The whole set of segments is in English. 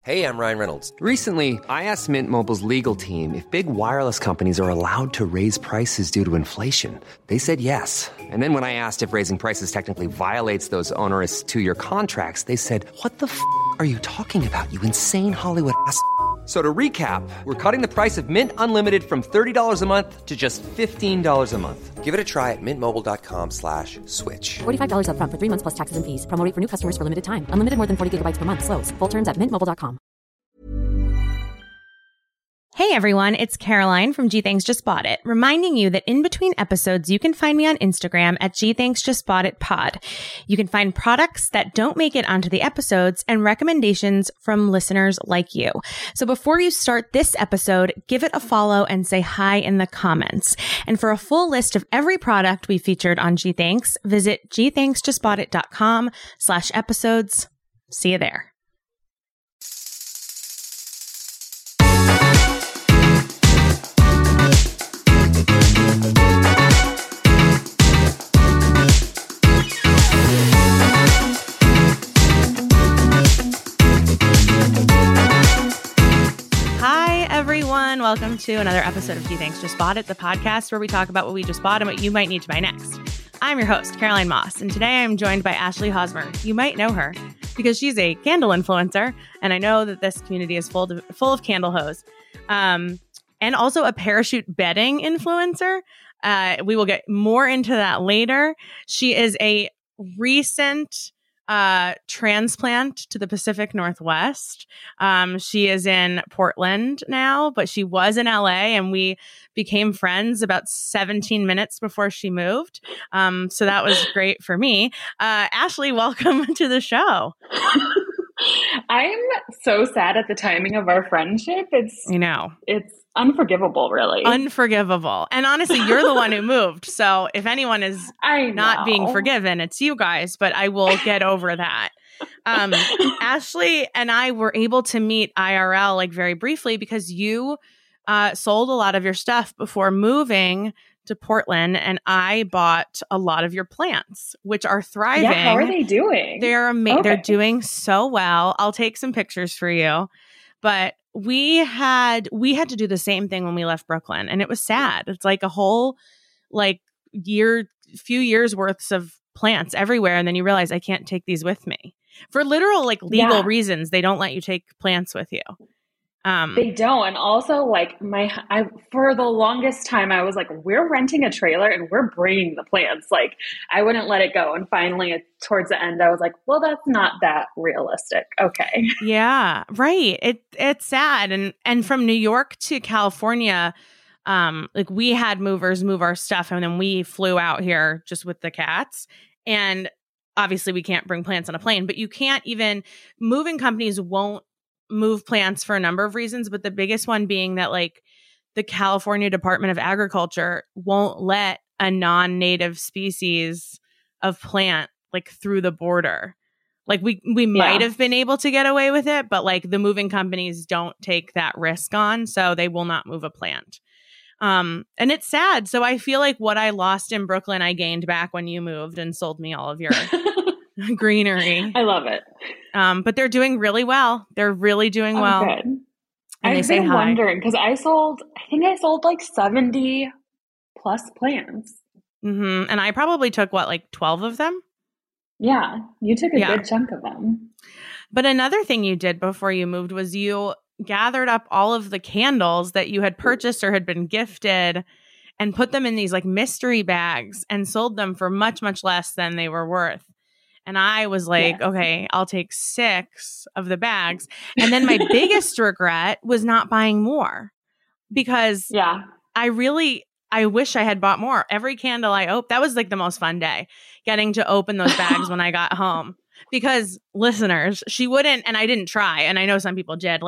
Hey, I'm Ryan Reynolds. Recently, I asked Mint Mobile's legal team if big wireless companies are allowed to raise prices due to inflation. They said yes. And then when I asked if raising prices technically violates those onerous two-year contracts, they said, "What the f*** are you talking about, you insane Hollywood ass?" So to recap, we're cutting the price of Mint Unlimited from $30 a month to just $15 a month. Give it a try at mintmobile.com/switch. $45 up front for 3 months plus taxes and fees. Promo rate for new customers for limited time. Unlimited more than 40 gigabytes per month. Slows full terms at mintmobile.com. Hey everyone, it's Caroline from G-Thanks Just Bought It, reminding you that in between episodes, you can find me on Instagram at G-Thanks Just Bought It Pod. You can find products that don't make it onto the episodes and recommendations from listeners like you. So before you start this episode, give it a follow and say hi in the comments. And for a full list of every product we featured on G-Thanks, visit gthanksjustboughtit.com/episodes. See you there. Everyone, welcome to another episode of G-Thanks Just Bought It, the podcast where we talk about what we just bought and what you might need to buy next. I'm your host, Caroline Moss, and today I'm joined by Ashley Hosmer. You might know her because she's a candle influencer, and I know that this community is full of candle hoes, and also a parachute bedding influencer. We will get more into that later. She is a recent transplant to the Pacific Northwest. She is in Portland now, but she was in LA and we became friends about 17 minutes before she moved. So that was great for me. Ashley, welcome to the show. I'm so sad at the timing of our friendship. It's unforgivable, really. Unforgivable. And honestly, you're the one who moved. So if anyone is not being forgiven, it's you guys, but I will get over that. Ashley and I were able to meet IRL like very briefly because you sold a lot of your stuff before moving to Portland, and I bought a lot of your plants, which are thriving. Yeah, how are they doing? They're amazing. They're doing so well. I'll take some pictures for you. But we had to do the same thing when we left Brooklyn, and it was sad. It's like a whole few years worth of plants everywhere, and then you realize I can't take these with me for literal legal reasons. They don't let you take plants with you. They don't. And also for the longest time, I was like, we're renting a trailer and we're bringing the plants. Like I wouldn't let it go. And finally towards the end, I was like, well, that's not that realistic. Okay. Yeah, right. It's sad. And from New York to California, we had movers move our stuff and then we flew out here just with the cats. And obviously we can't bring plants on a plane, but you can't even, moving companies won't move plants for a number of reasons, but the biggest one being that the California Department of Agriculture won't let a non-native species of plant through the border. We might have been able to get away with it, but the moving companies don't take that risk on, so they will not move a plant. And it's sad. So I feel like what I lost in Brooklyn, I gained back when you moved and sold me all of your greenery. I love it. But they're doing really well. They're really doing well. Good. And I've been wondering because I think I sold 70 plus plants. Mm-hmm. And I probably took 12 of them? Yeah, you took a good chunk of them. But another thing you did before you moved was you gathered up all of the candles that you had purchased or had been gifted and put them in these mystery bags and sold them for much, much less than they were worth. And I was okay, I'll take 6 of the bags. And then my biggest regret was not buying more because I wish I had bought more. Every candle I opened, that was the most fun day, getting to open those bags when I got home. Because listeners, she wouldn't, and I didn't try, and I know some people did,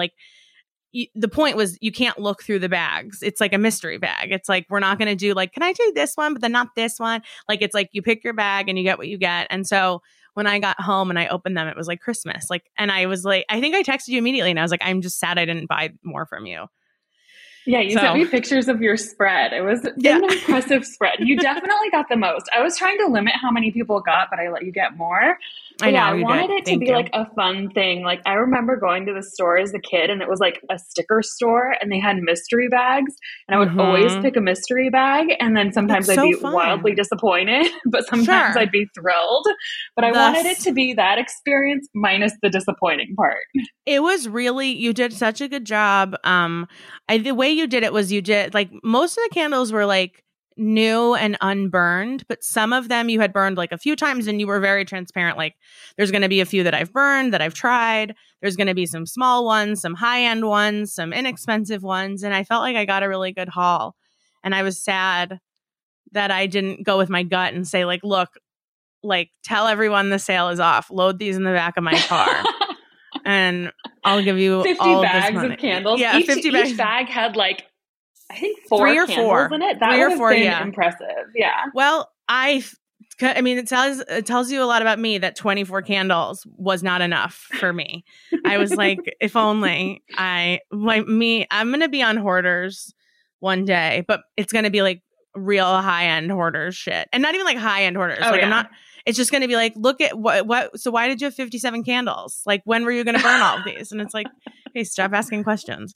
the point was you can't look through the bags. It's like a mystery bag. It's we're not going to do can I do this one, but then not this one? It's you pick your bag and you get what you get. And so when I got home and I opened them, it was Christmas. And I was I think I texted you immediately and I was I'm just sad I didn't buy more from you. Yeah, you sent me pictures of your spread. It was an impressive spread. You definitely got the most. I was trying to limit how many people got, but I let you get more. But I wanted it to be like a fun thing. Like I remember going to the store as a kid and it was like a sticker store and they had mystery bags and I would always pick a mystery bag and then sometimes I'd be wildly disappointed, but sometimes I'd be thrilled. But I wanted it to be that experience minus the disappointing part. It was really, you did such a good job. The way you did it was you did like most of the candles were like new and unburned, but some of them you had burned like a few times and you were very transparent. Like there's going to be a few that I've burned that I've tried. There's going to be some small ones, some high end ones, some inexpensive ones. And I felt like I got a really good haul. And I was sad that I didn't go with my gut and say like, look, like tell everyone the sale is off. Load these in the back of my car. And I'll give you 50 all bags of this money. Of candles. Yeah, 50 bags. Each bag had like, I think 3 or 4 in it. That 3 or 4, would have been impressive. Yeah. Well, I mean, it tells you a lot about me that 24 candles was not enough for me. I was like, if only I'm going to be on Hoarders one day, but it's going to be like real high end Hoarders shit, and not even like high end Hoarders. I'm not. It's just going to be like, look at what. So why did you have 57 candles? Like, when were you going to burn all of these? And it's like, hey, stop asking questions.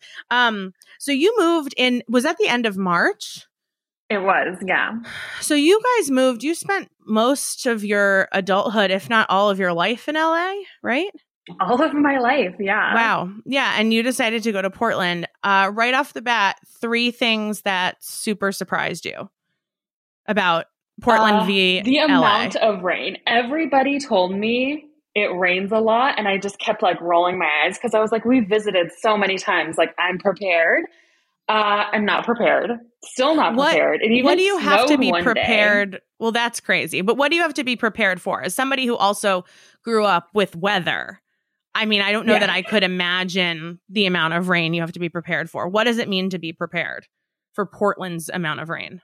So you moved in. Was that the end of March? It was, yeah. So you guys moved. You spent most of your adulthood, if not all of your life, in LA, right? All of my life, yeah. Wow, yeah. And you decided to go to Portland. Right off the bat, 3 things that super surprised you about Portland v. The LA. amount of rain. Everybody told me it rains a lot, and I just kept like rolling my eyes because I was like, we visited so many times. Like, I'm prepared. I'm not prepared. Still not prepared. It even what do you have to be prepared? Day. Well, that's crazy. But what do you have to be prepared for? As somebody who also grew up with weather, I mean, I don't know that I could imagine the amount of rain you have to be prepared for. What does it mean to be prepared for Portland's amount of rain?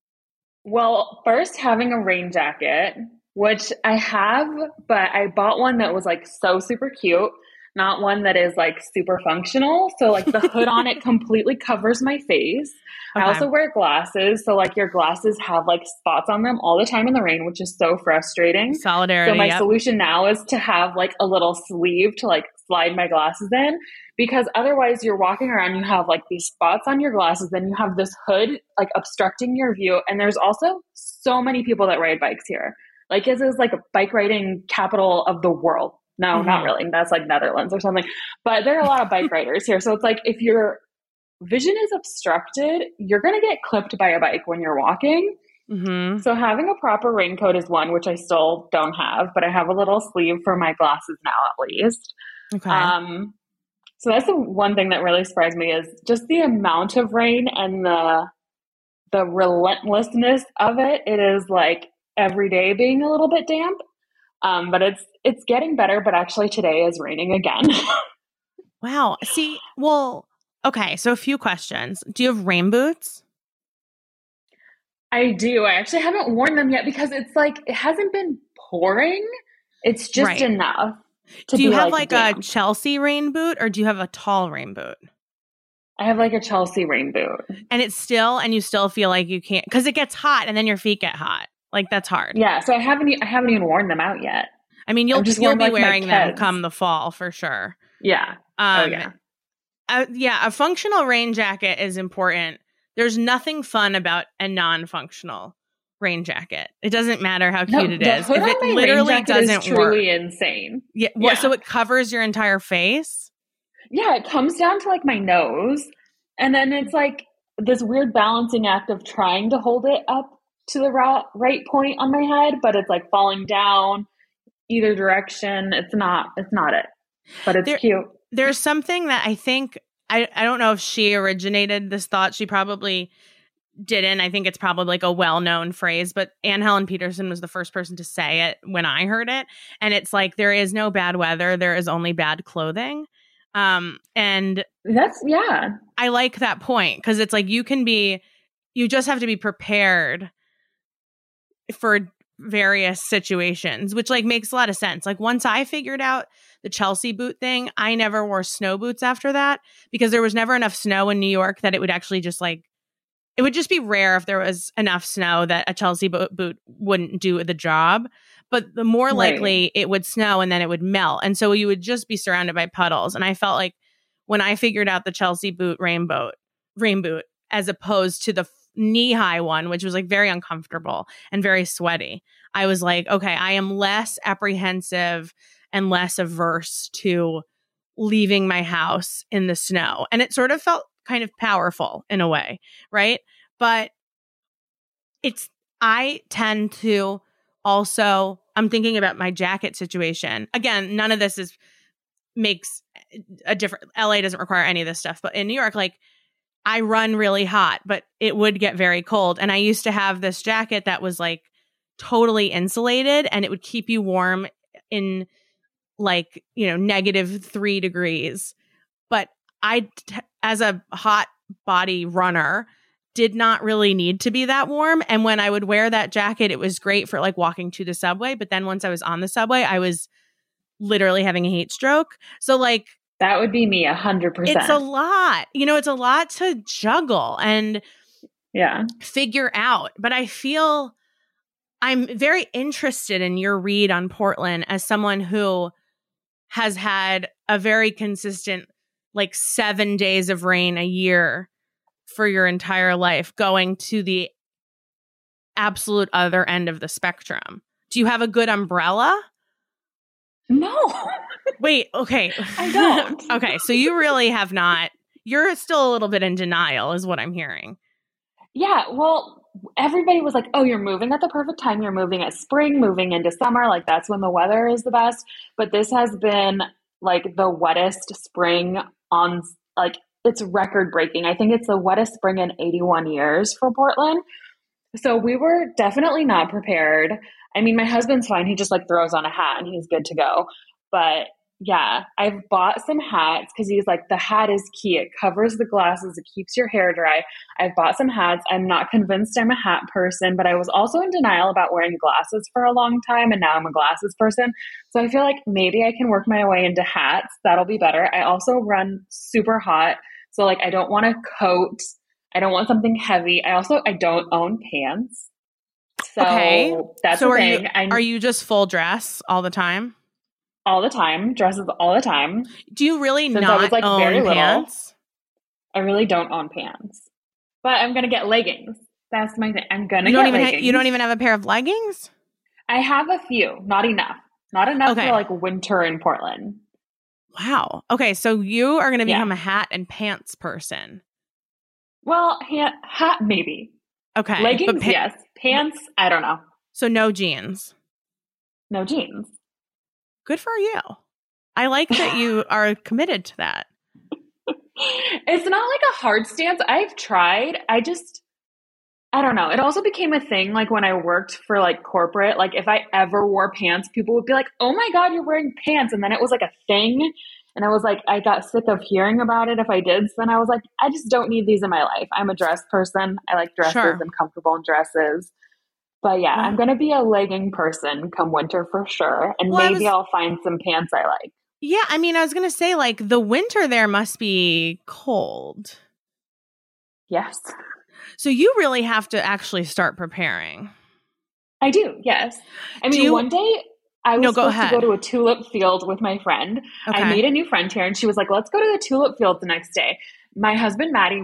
Well, first, having a rain jacket, which I have, but I bought one that was like so super cute, not one that is like super functional. So like the hood on it completely covers my face. Okay. I also wear glasses. So like your glasses have like spots on them all the time in the rain, which is so frustrating. Solidarity. So my solution now is to have like a little sleeve to like slide my glasses in, because otherwise you're walking around, you have like these spots on your glasses, then you have this hood like obstructing your view. And there's also so many people that ride bikes here. Like this is like a bike riding capital of the world. No, not really. That's like Netherlands or something. But there are a lot of bike riders here. So it's like if your vision is obstructed, you're going to get clipped by a bike when you're walking. Mm-hmm. So having a proper raincoat is one, which I still don't have, but I have a little sleeve for my glasses now at least. Okay. So that's the one thing that really surprised me, is just the amount of rain and the relentlessness of it. It is like every day being a little bit damp. But it's getting better, but actually today is raining again. Wow. See, well, okay. So a few questions. Do you have rain boots? I do. I actually haven't worn them yet because it's like, it hasn't been pouring. It's just enough. Do you have like a Chelsea rain boot, or do you have a tall rain boot? I have like a Chelsea rain boot. And and you still feel like you can't, because it gets hot and then your feet get hot. Like that's hard. Yeah. So I haven't even worn them out yet. I mean, you'll be wearing them come the fall for sure. Yeah. A functional rain jacket is important. There's nothing fun about a non-functional rain jacket. It doesn't matter how cute it is. If it literally doesn't is truly insane. Yeah. So it covers your entire face? Yeah. It comes down to like my nose. And then it's like this weird balancing act of trying to hold it up to the right point on my head, but it's like falling down either direction. It's not it, but it's cute. There's something that I think, I don't know if she originated this thought. She probably didn't. I think it's probably like a well-known phrase, but Anne Helen Peterson was the first person to say it when I heard it. And it's like, there is no bad weather. There is only bad clothing. And that's, I like that point, because it's like, you just have to be prepared for various situations, which like makes a lot of sense. Like once I figured out the Chelsea boot thing, I never wore snow boots after that because there was never enough snow in New York that it would actually just like, it would just be rare if there was enough snow that a Chelsea boot wouldn't do the job. But the more likely it would snow and then it would melt. And so you would just be surrounded by puddles. And I felt like when I figured out the Chelsea boot rain boot, as opposed to the knee-high one, which was like very uncomfortable and very sweaty, I was like, okay, I am less apprehensive and less averse to leaving my house in the snow. And it sort of felt kind of powerful in a way, right? But I tend to also, I'm thinking about my jacket situation. Again, none of this makes a difference. LA doesn't require any of this stuff. But in New York, like I run really hot, but it would get very cold. And I used to have this jacket that was like totally insulated and it would keep you warm in like, -3 degrees. But as a hot body runner, did not really need to be that warm. And when I would wear that jacket, it was great for like walking to the subway. But then once I was on the subway, I was literally having a heat stroke. So like that would be me 100%. It's a lot. It's a lot to juggle and figure out. But I feel I'm very interested in your read on Portland as someone who has had a very consistent like 7 days of rain a year for your entire life, going to the absolute other end of the spectrum. Do you have a good umbrella? No. Wait, okay. I don't. Okay, so you really have not. You're still a little bit in denial is what I'm hearing. Yeah, well, everybody was like, oh, you're moving at the perfect time. You're moving at spring, moving into summer. Like that's when the weather is the best. But this has been like the wettest spring on like it's record breaking. I think it's the wettest spring in 81 years for Portland. So we were definitely not prepared. I mean, my husband's fine. He just like throws on a hat and he's good to go. But yeah, I've bought some hats because he's like, the hat is key. It covers the glasses. It keeps your hair dry. I've bought some hats. I'm not convinced I'm a hat person, but I was also in denial about wearing glasses for a long time. And now I'm a glasses person. So I feel like maybe I can work my way into hats. That'll be better. I also run super hot. So like, I don't want a coat. I don't want something heavy. I don't own pants. So that's the thing. Are you just full dress all the time? All the time. Dresses all the time. Do you really not own pants? I really don't own pants. But I'm going to get leggings. That's my thing. I'm going to get leggings. You don't even have a pair of leggings? I have a few. Not enough. Not enough for like winter in Portland. Wow. Okay, so you are going to become a hat and pants person. Well, hat maybe. Okay. Leggings, yes. Pants, I don't know. So no jeans. No jeans. Good for you. I like that you are committed to that. It's not like a hard stance. I've tried. I don't know. It also became a thing like when I worked for like corporate, like if I ever wore pants, people would be like, oh my God, you're wearing pants. And then it was like a thing. And I was like, I got sick of hearing about it if I did. So then I was like, I just don't need these in my life. I'm a dress person. I like dresses. Sure. I'm comfortable in dresses. But yeah, I'm going to be a legging person come winter for sure. And maybe I'll find some pants I like. Yeah. I mean, I was going to say like the winter there must be cold. Yes. So you really have to actually start preparing. I do. Yes. I mean, one day I was supposed to go to a tulip field with my friend. Okay. I made a new friend here and she was like, let's go to the tulip field the next day. My husband, Maddie,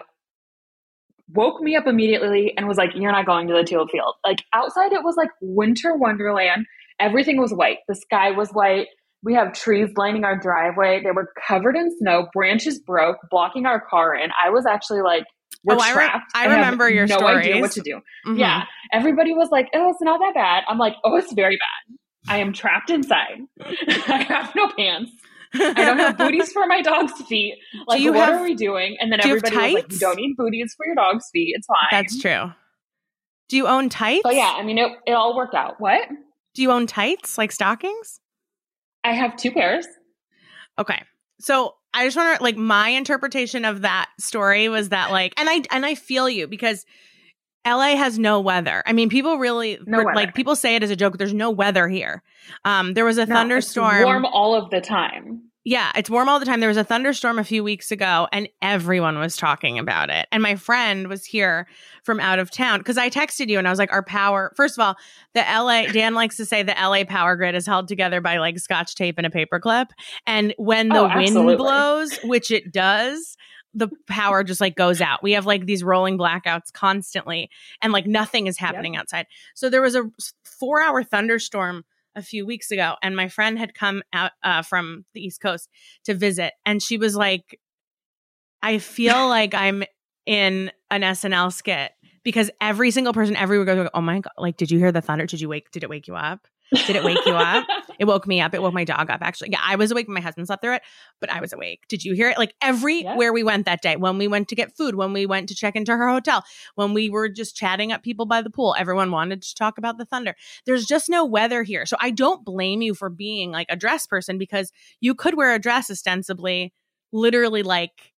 woke me up immediately and was like, you're not going to the tulip field. Like outside, it was like winter wonderland. Everything was white. The sky was white. We have trees lining our driveway. They were covered in snow. Branches broke, blocking our car in. I was actually like, we're trapped. I remember your stories. No idea what to do. Mm-hmm. Yeah. Everybody was like, oh, it's not that bad. I'm like, oh, it's very bad. I am trapped inside. I have no pants. I don't have booties for my dog's feet. Like, what are we doing? And then everybody was like, you don't need booties for your dog's feet. It's fine. That's true. Do you own tights? But yeah, I mean, it all worked out. What? Do you own tights, like stockings? I have 2 pairs. Okay. So I just want to, like, my interpretation of that story was that, like, and I feel you because LA has no weather. I mean, people really weather. like people say it as a joke. There's no weather here. There was a thunderstorm. It's warm all of the time. Yeah, it's warm all the time. There was a thunderstorm a few weeks ago and everyone was talking about it. And my friend was here from out of town because I texted you and I was like, our power, first of all, Dan likes to say the LA power grid is held together by like scotch tape and a paperclip. And when the wind blows, which it does, the power just like goes out. We have like these rolling blackouts constantly and like nothing is happening outside. So there was a 4-hour thunderstorm a few weeks ago and my friend had come out from the East Coast to visit and she was like, I feel like I'm in an SNL skit because every single person everywhere goes, oh my God, like, did you hear the thunder? Did it wake you up? Did it wake you up? It woke me up. It woke my dog up, actually. Yeah, I was awake. My husband slept through it, but I was awake. Did you hear it? Like everywhere we went that day, when we went to get food, when we went to check into her hotel, when we were just chatting up people by the pool, everyone wanted to talk about the thunder. There's just no weather here. So I don't blame you for being like a dress person because you could wear a dress ostensibly literally like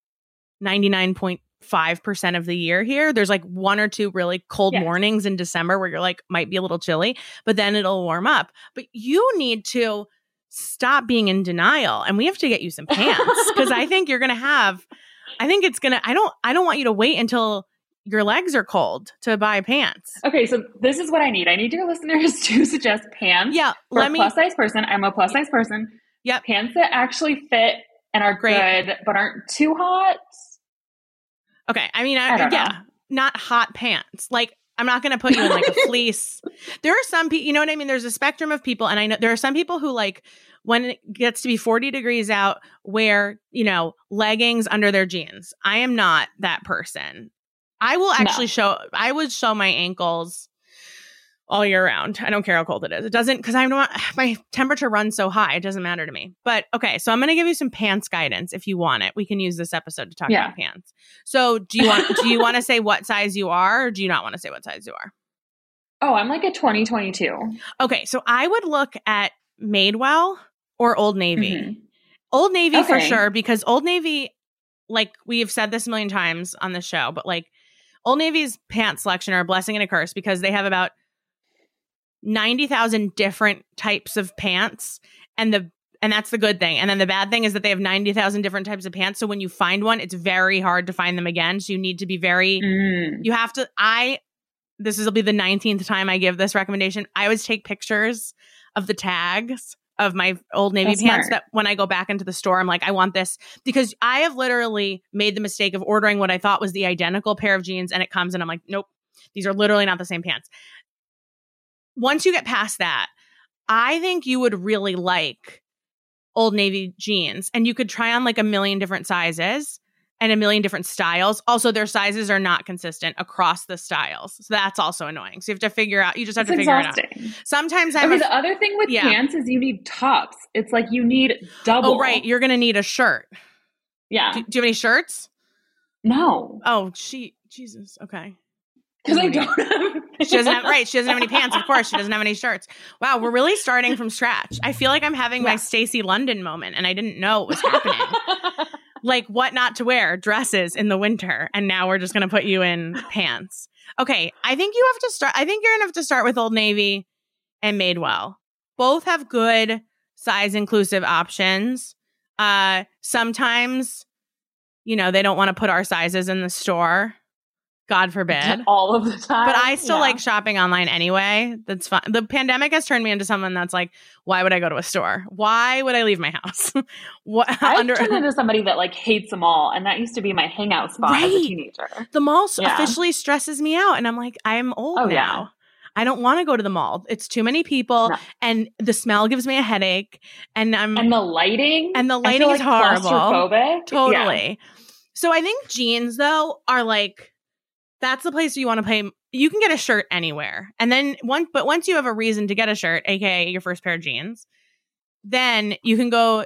99.5% of the year here. There's like 1 or 2 really cold mornings in December where you're like, might be a little chilly, but then it'll warm up. But you need to stop being in denial and we have to get you some pants because I think you're going to have, I don't want you to wait until your legs are cold to buy pants. Okay. So this is what I need. I need your listeners to suggest pants for a plus size person. I'm a plus size person. Yep. Pants that actually fit and are good, but aren't too hot. Okay. I mean, I don't know. Not hot pants. Like, I'm not going to put you in like a fleece. There are some people, you know what I mean? There's a spectrum of people. And I know there are some people who like, when it gets to be 40 degrees out, wear, leggings under their jeans. I am not that person. I will actually I would show my ankles all year round. I don't care how cold it is. It doesn't, because my temperature runs so high. It doesn't matter to me. But okay, so I'm going to give you some pants guidance if you want it. We can use this episode to talk about pants. So do you want to say what size you are, or do you not want to say what size you are? Oh, I'm like a 2022. Okay, so I would look at Madewell or Old Navy. Mm-hmm. Old Navy for sure, because Old Navy, like we have said this a million times on the show, but like Old Navy's pant selection are a blessing and a curse because they have about 90,000 different types of pants, and that's the good thing. And then the bad thing is that they have 90,000 different types of pants. So when you find one, it's very hard to find them again. So you need to be you have to, this will be the 19th time I give this recommendation. I always take pictures of the tags of my Old Navy pants that when I go back into the store, I'm like, I want this, because I have literally made the mistake of ordering what I thought was the identical pair of jeans, and it comes and I'm like, nope, these are literally not the same pants. Once you get past that, I think you would really like Old Navy jeans, and you could try on like a million different sizes and a million different styles. Also, their sizes are not consistent across the styles. So that's also annoying. So you have to figure out, you just have to figure it out. Sometimes the other thing with pants is you need tops. It's like you need double. Oh, right. You're going to need a shirt. Yeah. Do you have any shirts? No. Oh, Jesus. Okay. Because I don't have. She doesn't have any pants. Of course, she doesn't have any shirts. Wow, we're really starting from scratch. I feel like I'm having my Stacey London moment, and I didn't know it was happening. Like what not to wear, dresses in the winter, and now we're just going to put you in pants. Okay, I think you have to start. I think you're going to have to start with Old Navy and Madewell. Both have good size inclusive options. Sometimes, they don't want to put our sizes in the store. God forbid. All of the time. But I still like shopping online anyway. That's fun. The pandemic has turned me into someone that's like, why would I go to a store? Why would I leave my house? I've turned into somebody that like hates the mall. And that used to be my hangout spot as a teenager. The mall officially stresses me out. And I'm like, I'm old now. Yeah. I don't want to go to the mall. It's too many people. No. And the smell gives me a headache. And the lighting. And the lighting is horrible. Claustrophobic. Totally. Yeah. So I think jeans though are like, that's the place you want to pay. You can get a shirt anywhere. And then once you have a reason to get a shirt, aka your first pair of jeans, then you can go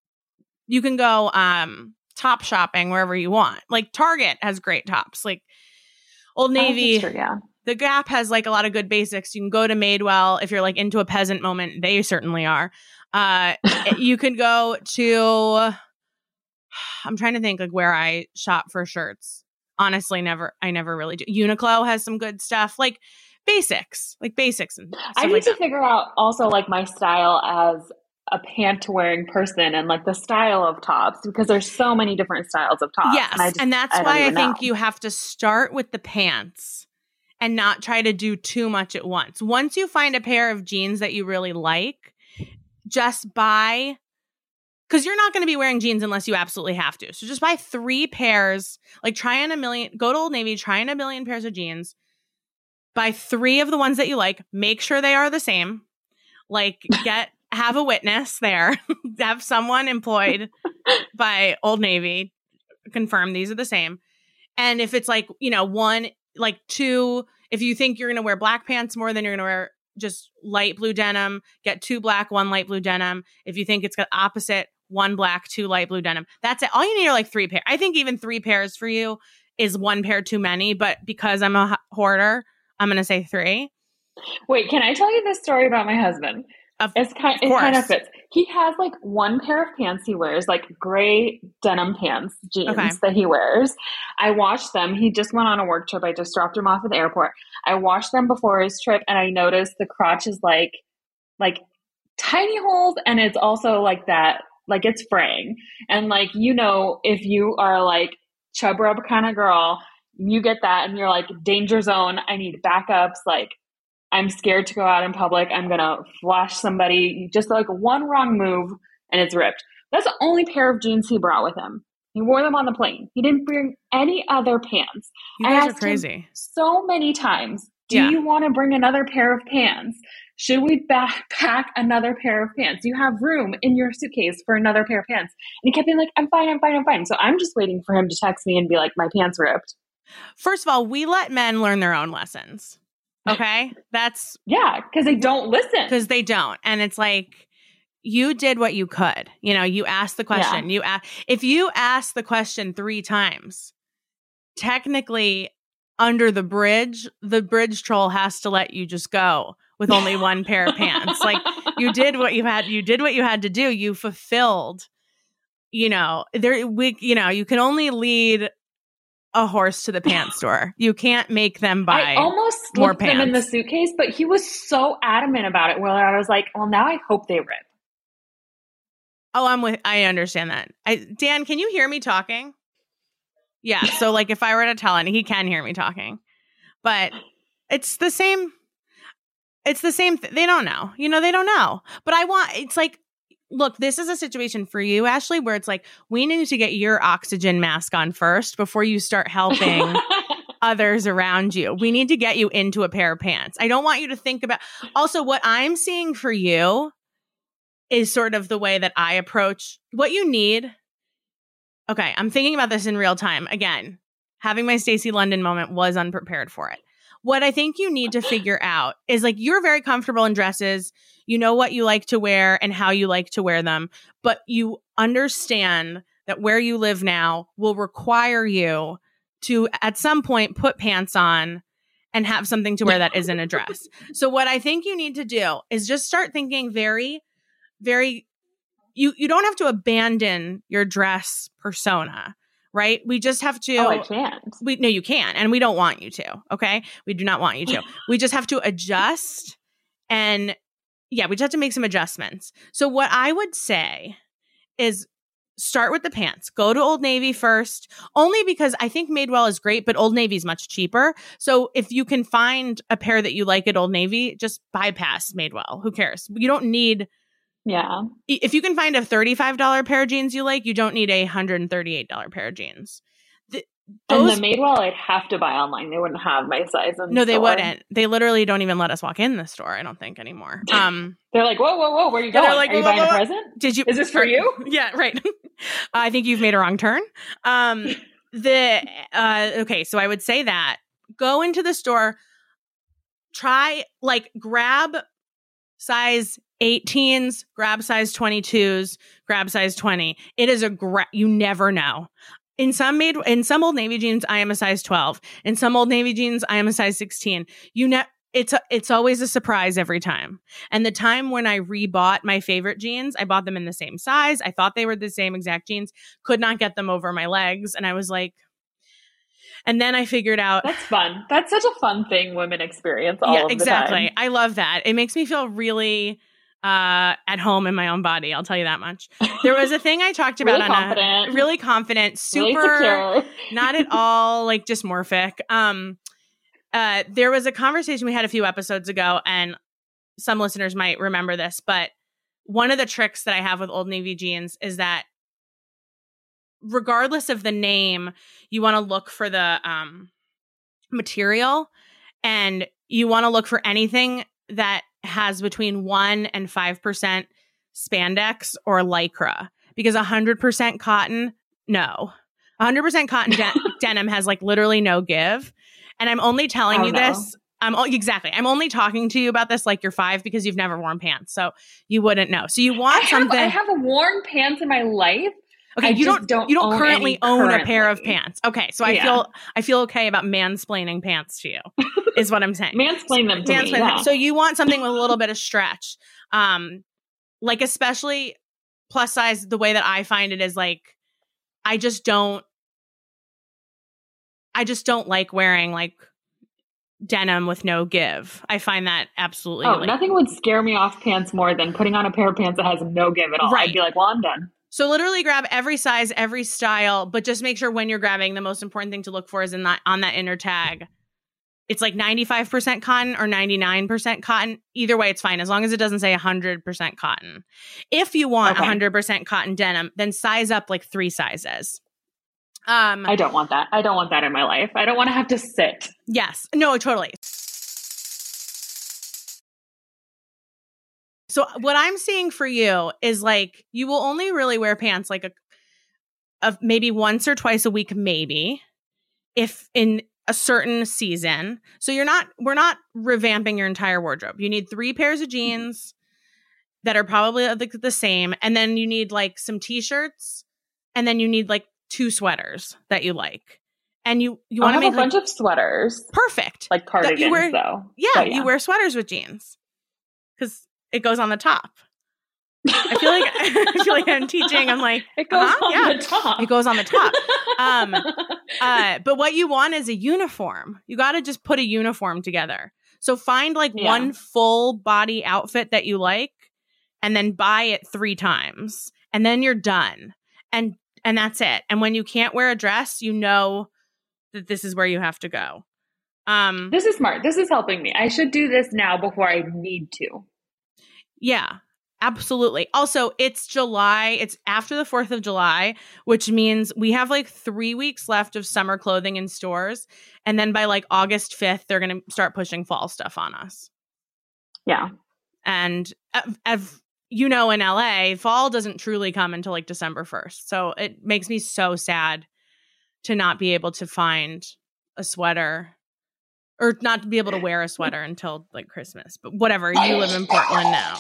top shopping wherever you want. Like Target has great tops. Like Old Navy, The Gap has like a lot of good basics. You can go to Madewell if you're like into a peasant moment. They certainly are. You can go to, I'm trying to think like where I shop for shirts. honestly, I never really do. Uniqlo has some good stuff, like basics and stuff I need like to that. figure out also like my style as a pant wearing person and like the style of tops because there's so many different styles of tops. Yes, and that's I don't why I even think know. you have to start with the pants and not try to do too much at once. Once you find a pair of jeans that you really like, just buy, because you're not going to be wearing jeans unless you absolutely have to. So just buy 3 pairs, like go to Old Navy, try on a million pairs of jeans, buy 3 of the ones that you like, make sure they are the same, like have a witness there, have someone employed by Old Navy confirm these are the same. And if it's like, one, like 2, if you think you're going to wear black pants more than you're going to wear just light blue denim, get 2 black, 1 light blue denim. If you think it's got opposite, 1 black, 2 light blue denim. That's it. All you need are like 3 pairs. I think even 3 pairs for you is 1 pair too many, but because I'm a hoarder, I'm going to say 3. Wait, can I tell you this story about my husband? It kind of fits. He has like 1 pair of pants he wears, like gray denim pants, jeans that he wears. I washed them. He just went on a work trip. I just dropped him off at the airport. I washed them before his trip and I noticed the crotch is like tiny holes and it's also like that, like it's fraying. And like, if you are like chub rub kind of girl, you get that and you're like danger zone. I need backups. Like, I'm scared to go out in public. I'm going to flash somebody. Just like one wrong move and it's ripped. That's the only pair of jeans he brought with him. He wore them on the plane. He didn't bring any other pants. You I guys asked are crazy. him so many times, do you want to bring another pair of pants? Should we pack another pair of pants? You have room in your suitcase for another pair of pants. And he kept being like, I'm fine. So I'm just waiting for him to text me and be like, my pants ripped. First of all, we let men learn their own lessons. Okay? That's... Yeah, because they don't listen. Because they don't. And it's like, you did what you could. You asked the question. Yeah. If you ask the question 3 times, technically under the bridge troll has to let you just go with only 1 pair of pants. Like, you did what you had to do. You fulfilled, you can only lead a horse to the pants store. You can't make them buy. I almost slipped them in the suitcase, but he was so adamant about it. Well, I was like, well, now I hope they rip. Oh, I understand that. Dan, can you hear me talking? Yeah. So like if I were to tell him, he can hear me talking, but it's the same. It's the same. They don't know, they don't know, but it's like, look, this is a situation for you, Ashley, where it's like, we need to get your oxygen mask on first before you start helping others around you. We need to get you into a pair of pants. I don't want you to think about, also what I'm seeing for you is sort of the way that I approach what you need. Okay. I'm thinking about this in real time. Again, having my Stacey London moment was unprepared for it. What I think you need to figure out is like, you're very comfortable in dresses. You know what you like to wear and how you like to wear them, but you understand that where you live now will require you to, at some point, put pants on and have something to wear that isn't a dress. So what I think you need to do is just start thinking very, very, you don't have to abandon your dress persona. Right? We just have to. Oh, I can't. No, you can. And we don't want you to. Okay? We do not want you to. We just have to adjust. And we just have to make some adjustments. So what I would say is start with the pants. Go to Old Navy first, only because I think Madewell is great, but Old Navy is much cheaper. So if you can find a pair that you like at Old Navy, just bypass Madewell. Who cares? You don't need... Yeah. If you can find a $35 pair of jeans you like, you don't need a $138 pair of jeans. And the Madewell, I'd have to buy online. They wouldn't have my size in No, the they store. wouldn't. They literally don't even let us walk in the store, I don't think, anymore. They're like, whoa, where are you going? Like, are you buying a present? Is this for you? Yeah, right. I think you've made a wrong turn. Okay, so I would say that. Go into the store, grab size 18s, grab size 22s, grab size 20. It is you never know. In some Old Navy jeans, I am a size 12. In some Old Navy jeans, I am a size 16. It's always a surprise every time. And the time when I rebought my favorite jeans, I bought them in the same size. I thought they were the same exact jeans, could not get them over my legs. And I was like, And then I figured out That's fun. That's such a fun thing women experience all of the exactly. time. I love that. It makes me feel really at home in my own body. I'll tell you that much. There was a thing I talked about Really confident. really confident, super Really secure. not at all like dysmorphic. There was a conversation we had a few episodes ago, and some listeners might remember this, but one of the tricks that I have with Old Navy jeans is that regardless of the name, you want to look for the material, and you want to look for anything that has between 1% and 5% spandex or lycra, because 100% cotton, no. 100% cotton denim has like literally no give. And I'm only telling you this. I'm only talking to you about this like you're 5 because you've never worn pants. So you wouldn't know. So you want something. I have worn pants in my life. Okay, you don't currently own a pair of pants. Okay, so I feel okay about mansplaining pants to you, is what I'm saying. Mansplain them to me. Yeah. So you want something with a little bit of stretch, like especially plus size. The way that I find it is like I just don't like wearing like denim with no give. I find that absolutely. Nothing would scare me off pants more than putting on a pair of pants that has no give at all. Right. I'd be like, well, I'm done. So literally grab every size, every style, but just make sure when you're grabbing, the most important thing to look for is on that inner tag. It's like 95% cotton or 99% cotton. Either way, it's fine as long as it doesn't say 100% cotton. If you want 100% cotton denim, then size up like 3 sizes. I don't want that. I don't want that in my life. I don't want to have to sit. Yes. No, totally. So what I'm seeing for you is like you will only really wear pants like a maybe once or twice a week, maybe, if in a certain season. So we're not revamping your entire wardrobe. You need 3 pairs of jeans that are probably the same, and then you need like some t-shirts, and then you need like 2 sweaters that you like. And you want to make a bunch of sweaters. Perfect. Like cardigans though. Yeah, you wear sweaters with jeans because it goes on the top. I feel like I'm teaching. I'm like, it goes on the top. It goes on the top. But what you want is a uniform. You got to just put a uniform together. So find like one full body outfit that you like, and then buy it 3 times, and then you're done. And that's it. And when you can't wear a dress, you know that this is where you have to go. This is smart. This is helping me. I should do this now before I need to. Yeah, absolutely. Also, it's July. It's after the 4th of July, which means we have like 3 weeks left of summer clothing in stores. And then by like August 5th, they're going to start pushing fall stuff on us. Yeah. And you know, in LA, fall doesn't truly come until like December 1st. So it makes me so sad to not be able to find a sweater or not to be able to wear a sweater until like Christmas. But whatever, you live in Portland now.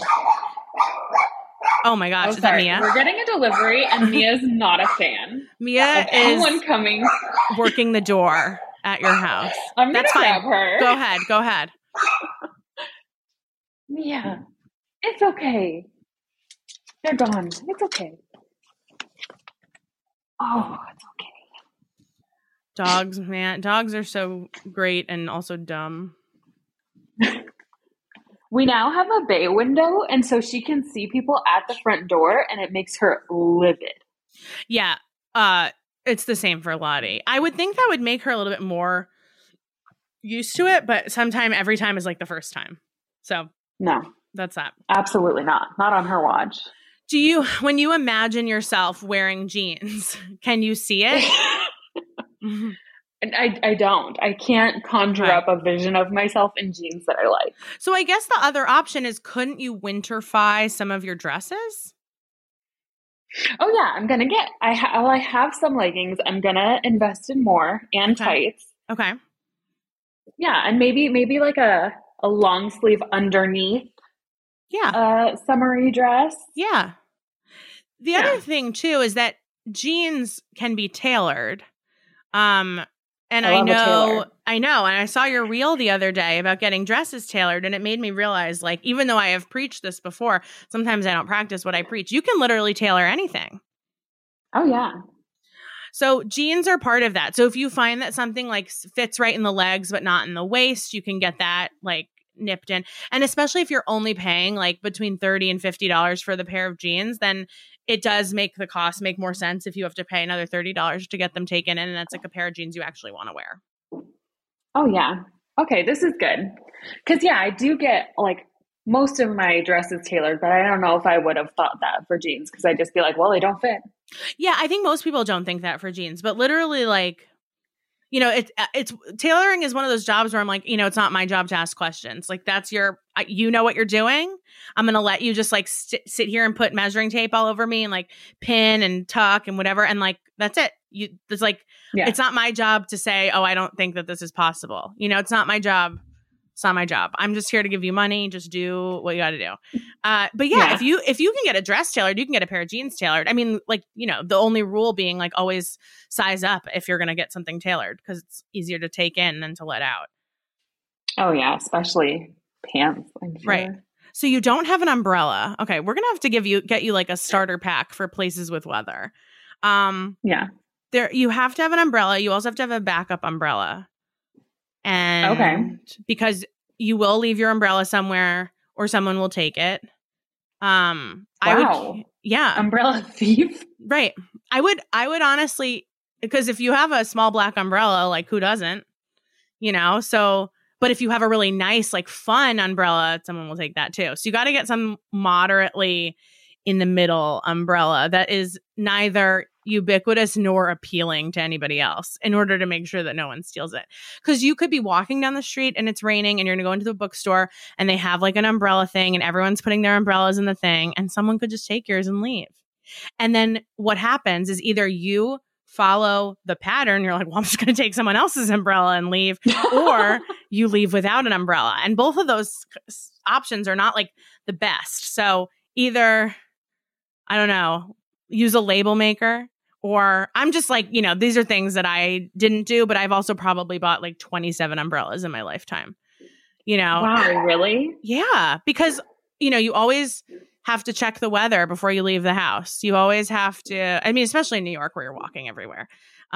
Oh my gosh, is that Mia? We're getting a delivery and Mia's not a fan. Mia is anyone coming working the door at your house. I'm going to grab her. Go ahead. Mia, it's okay. They're gone. It's okay. Oh, it's okay. Dogs, man. Dogs are so great and also dumb. We now have a bay window, and so she can see people at the front door, and it makes her livid. Yeah, it's the same for Lottie. I would think that would make her a little bit more used to it, but every time is like the first time. So no, that's that. Absolutely not. Not on her watch. When you imagine yourself wearing jeans, can you see it? I don't. I can't conjure up a vision of myself in jeans that I like. So I guess the other option is, couldn't you winterfy some of your dresses? Oh yeah, I'm gonna get. I have some leggings. I'm gonna invest in more and tights. Okay. Yeah, and maybe like a long sleeve underneath. Yeah. Summery dress. Yeah. The other thing too is that jeans can be tailored. And I know, and I saw your reel the other day about getting dresses tailored, and it made me realize, like, even though I have preached this before, sometimes I don't practice what I preach. You can literally tailor anything. Oh, yeah. So jeans are part of that. So if you find that something like fits right in the legs but not in the waist, you can get that like nipped in. And especially if you're only paying like between $30 and $50 for the pair of jeans, then it does make the cost make more sense if you have to pay another $30 to get them taken in, and that's like a pair of jeans you actually want to wear. Oh, yeah. Okay, this is good. Because, yeah, I do get like most of my dresses tailored, but I don't know if I would have thought that for jeans because I'd just be like, well, they don't fit. Yeah, I think most people don't think that for jeans, but literally like, you know, it's tailoring is one of those jobs where I'm like, you know, it's not my job to ask questions. Like that's you know what you're doing. I'm going to let you just like sit here and put measuring tape all over me and like pin and tuck and whatever. And like, that's it. It's like, It's not my job to say, oh, I don't think that this is possible. You know, it's not my job. It's not my job. I'm just here to give you money. Just do what you got to do. But yeah, if you can get a dress tailored, you can get a pair of jeans tailored. I mean, like, you know, the only rule being like always size up if you're going to get something tailored because it's easier to take in than to let out. Oh yeah, especially pants. I'm sure. Right. So you don't have an umbrella. Okay, we're gonna have to get you like a starter pack for places with weather. Yeah. There, you have to have an umbrella. You also have to have a backup umbrella. And because you will leave your umbrella somewhere or someone will take it. Umbrella thief. Right. I would honestly, because if you have a small black umbrella, like who doesn't, you know? So, but if you have a really nice, like fun umbrella, someone will take that too. So you got to get some moderately in the middle umbrella that is neither ubiquitous nor appealing to anybody else in order to make sure that no one steals it. Because you could be walking down the street and it's raining and you're going to go into the bookstore and they have like an umbrella thing and everyone's putting their umbrellas in the thing and someone could just take yours and leave. And then what happens is either you follow the pattern, you're like, well, I'm just going to take someone else's umbrella and leave, or you leave without an umbrella. And both of those options are not like the best. So either, I don't know, use a label maker. Or I'm just like, you know, these are things that I didn't do, but I've also probably bought like 27 umbrellas in my lifetime. You know? Wow, really? Yeah. Because, you know, you always have to check the weather before you leave the house. You always have to, I mean, especially in New York where you're walking everywhere.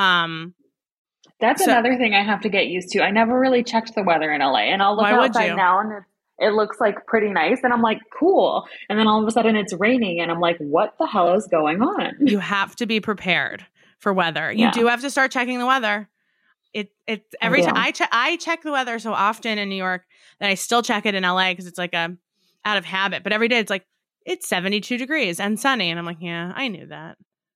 That's another thing I have to get used to. I never really checked the weather in LA, and I'll look outside now and it looks like pretty nice. And I'm like, cool. And then all of a sudden it's raining and I'm like, what the hell is going on? You have to be prepared for weather. You do have to start checking the weather. It's every time I check the weather so often in New York that I still check it in LA because it's like a out of habit. But every day it's like, it's 72 degrees and sunny. And I'm like, yeah, I knew that.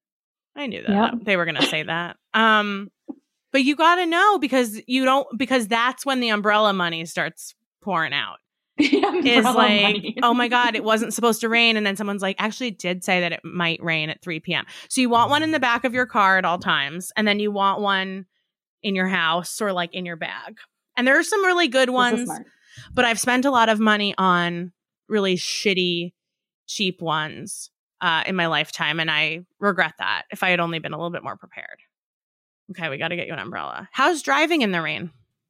They were going to say that. But you got to know because that's when the umbrella money starts pouring out. Is like, money. Oh my God, it wasn't supposed to rain. And then someone's like, actually it did say that it might rain at 3 p.m. So you want one in the back of your car at all times. And then you want one in your house or like in your bag. And there are some really good ones, but I've spent a lot of money on really shitty, cheap ones in my lifetime. And I regret that if I had only been a little bit more prepared. Okay, we got to get you an umbrella. How's driving in the rain?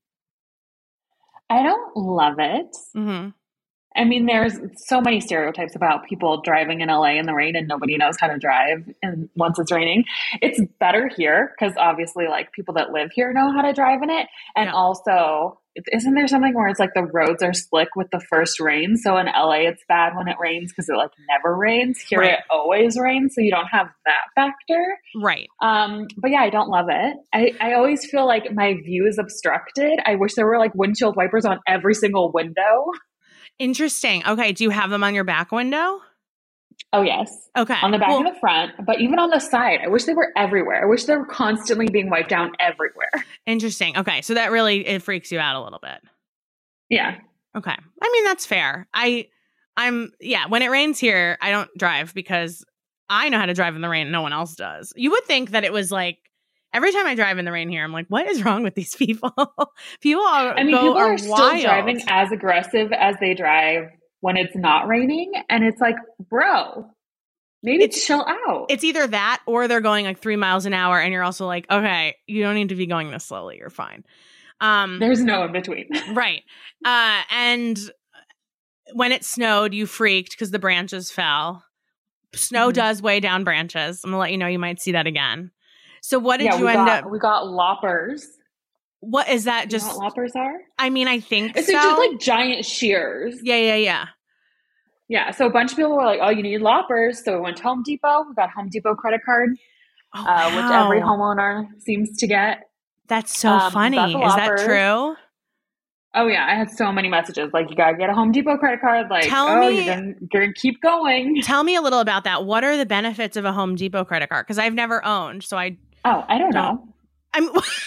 I don't love it. Mm-hmm. I mean, there's so many stereotypes about people driving in LA in the rain and nobody knows how to drive. And once it's raining, it's better here because obviously like people that live here know how to drive in it. And also, isn't there something where it's like the roads are slick with the first rain? So in LA, it's bad when it rains because it like never rains. Here it always rains. So you don't have that factor. Right. But yeah, I don't love it. I always feel like my view is obstructed. I wish there were like windshield wipers on every single window. Interesting. Okay. Do you have them on your back window? Oh, yes. Okay. On the back and the front, but even on the side. I wish they were everywhere. I wish they were constantly being wiped down everywhere. Interesting. Okay. So that really, it freaks you out a little bit. Yeah. Okay. I mean, that's fair. When it rains here, I don't drive because I know how to drive in the rain. No one else does. You would think that it was like, every time I drive in the rain here, I'm like, what is wrong with these people? People are still wild. Driving as aggressive as they drive when it's not raining. And it's like, bro, maybe chill out. It's either that or they're going like 3 miles an hour. And you're also like, okay, you don't need to be going this slowly. You're fine. There's no in between. Right. And when it snowed, you freaked because the branches fell. Snow does weigh down branches. I'm going to let you know you might see that again. So what did you we end got, up? We got loppers. What is that? Do you Just know what loppers are? I mean, I think It's so. just like giant shears. Yeah. Yeah. So a bunch of people were like, "Oh, you need loppers." So we went to Home Depot. We got Home Depot credit card, Oh, wow. which every homeowner seems to get. That's so funny. got the Is that loppers. true? Oh yeah, I had so many messages like, "You gotta get a Home Depot credit card." Like, Tell me- you're gonna keep going. Tell me a little about that. What are the benefits of a Home Depot credit card? Because I've never owned, so I don't know. I'm.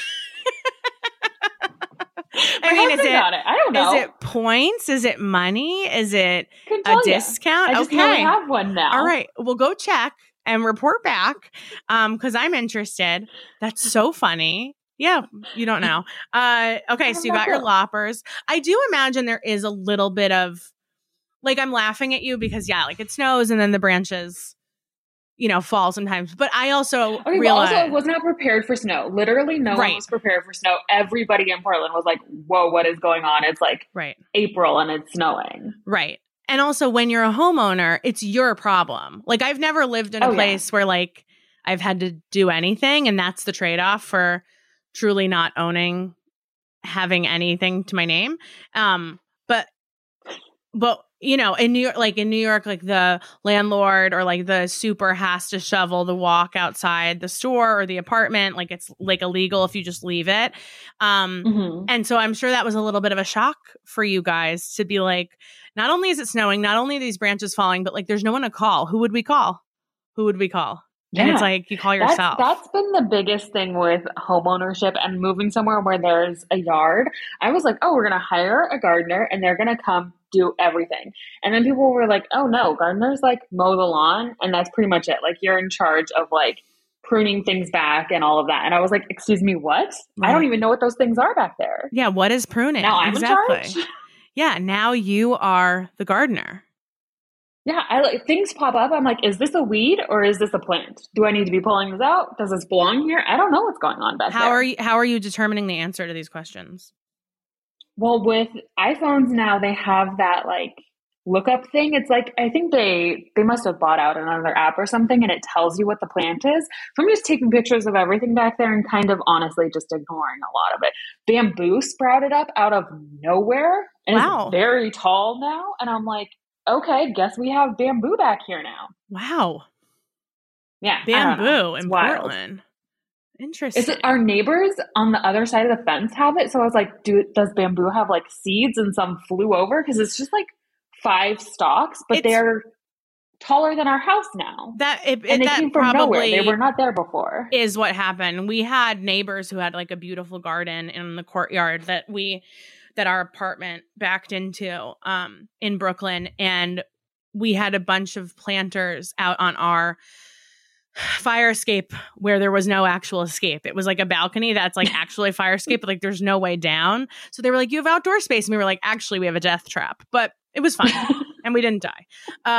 My husband got it. I don't know. Is it points? Is it money? Is it Couldn't a tell ya. discount? I just know we have one now. All right. We'll go check and report back because I'm interested. That's so funny. Yeah, you don't know. Okay, so you got your loppers. I do imagine there is a little bit of, like, I'm laughing at you because, yeah, like it snows and then the branches, fall sometimes. But I also realize I was not prepared for snow. Literally, no one was prepared for snow. Everybody in Portland was like, "Whoa, what is going on?" It's like April and it's snowing. Right. And also, when you're a homeowner, it's your problem. Like, I've never lived in a place where, like, I've had to do anything, and that's the trade-off for truly not having anything to my name. But in New York, like the landlord or like the super has to shovel the walk outside the store or the apartment. Like it's like illegal if you just leave it. And so I'm sure that was a little bit of a shock for you guys to be like, not only is it snowing, not only are these branches falling, but like there's no one to call. Who would we call? Yeah. And it's like you call yourself. That's been the biggest thing with home ownership and moving somewhere where there's a yard. I was like, oh, we're going to hire a gardener and they're going to come do everything. And then people were like, oh no, gardeners like mow the lawn and that's pretty much it. Like you're in charge of like pruning things back and all of that. And I was like, excuse me, what? Right. I don't even know what those things are back there. Yeah. What is pruning? Now I'm in charge. Yeah. Now you are the gardener. Yeah, things pop up. I'm like, is this a weed or is this a plant? Do I need to be pulling this out? Does this belong here? I don't know what's going on back there. How are you determining the answer to these questions? Well, with iPhones now, they have that like lookup thing. It's like, I think they must have bought out another app or something and it tells you what the plant is. So I'm just taking pictures of everything back there and kind of honestly just ignoring a lot of it. Bamboo sprouted up out of nowhere and it's very tall now. And I'm like, okay, guess we have bamboo back here now. Wow. Yeah. Bamboo in wild. Portland. Interesting. Is it our neighbors on the other side of the fence have it? So I was like, does bamboo have like seeds and some flew over? Because it's just like 5 stalks, but they're taller than our house now. And they came from nowhere. They were not there before. Is what happened. We had neighbors who had like a beautiful garden in the courtyard that our apartment backed into in Brooklyn. And we had a bunch of planters out on our fire escape where there was no actual escape. It was like a balcony that's like actually a fire escape, but like there's no way down. So they were like, you have outdoor space. And we were like, actually, we have a death trap. But it was fine. And we didn't die.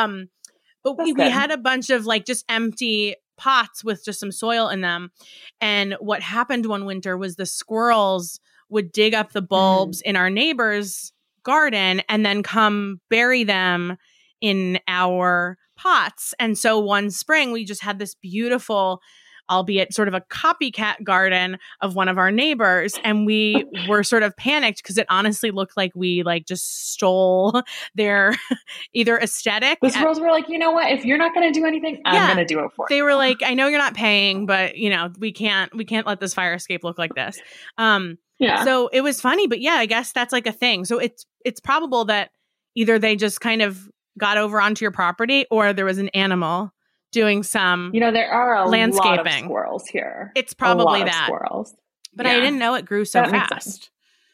But we had a bunch of like just empty pots with just some soil in them. And what happened one winter was the squirrels would dig up the bulbs in our neighbor's garden and then come bury them in our pots. And so one spring, we just had this beautiful, albeit sort of a copycat garden of one of our neighbors. And we were sort of panicked because it honestly looked like we like just stole their either aesthetic. The squirrels were like, you know what? If you're not going to do anything, I'm going to do it for you. They were like, I know you're not paying, but we can't let this fire escape look like this. Yeah. So it was funny, but yeah, I guess that's like a thing. So it's probable that either they just kind of got over onto your property or there was an animal doing some there are a landscaping. lot of squirrels here. It's probably that. Squirrels. But I didn't know it grew so fast.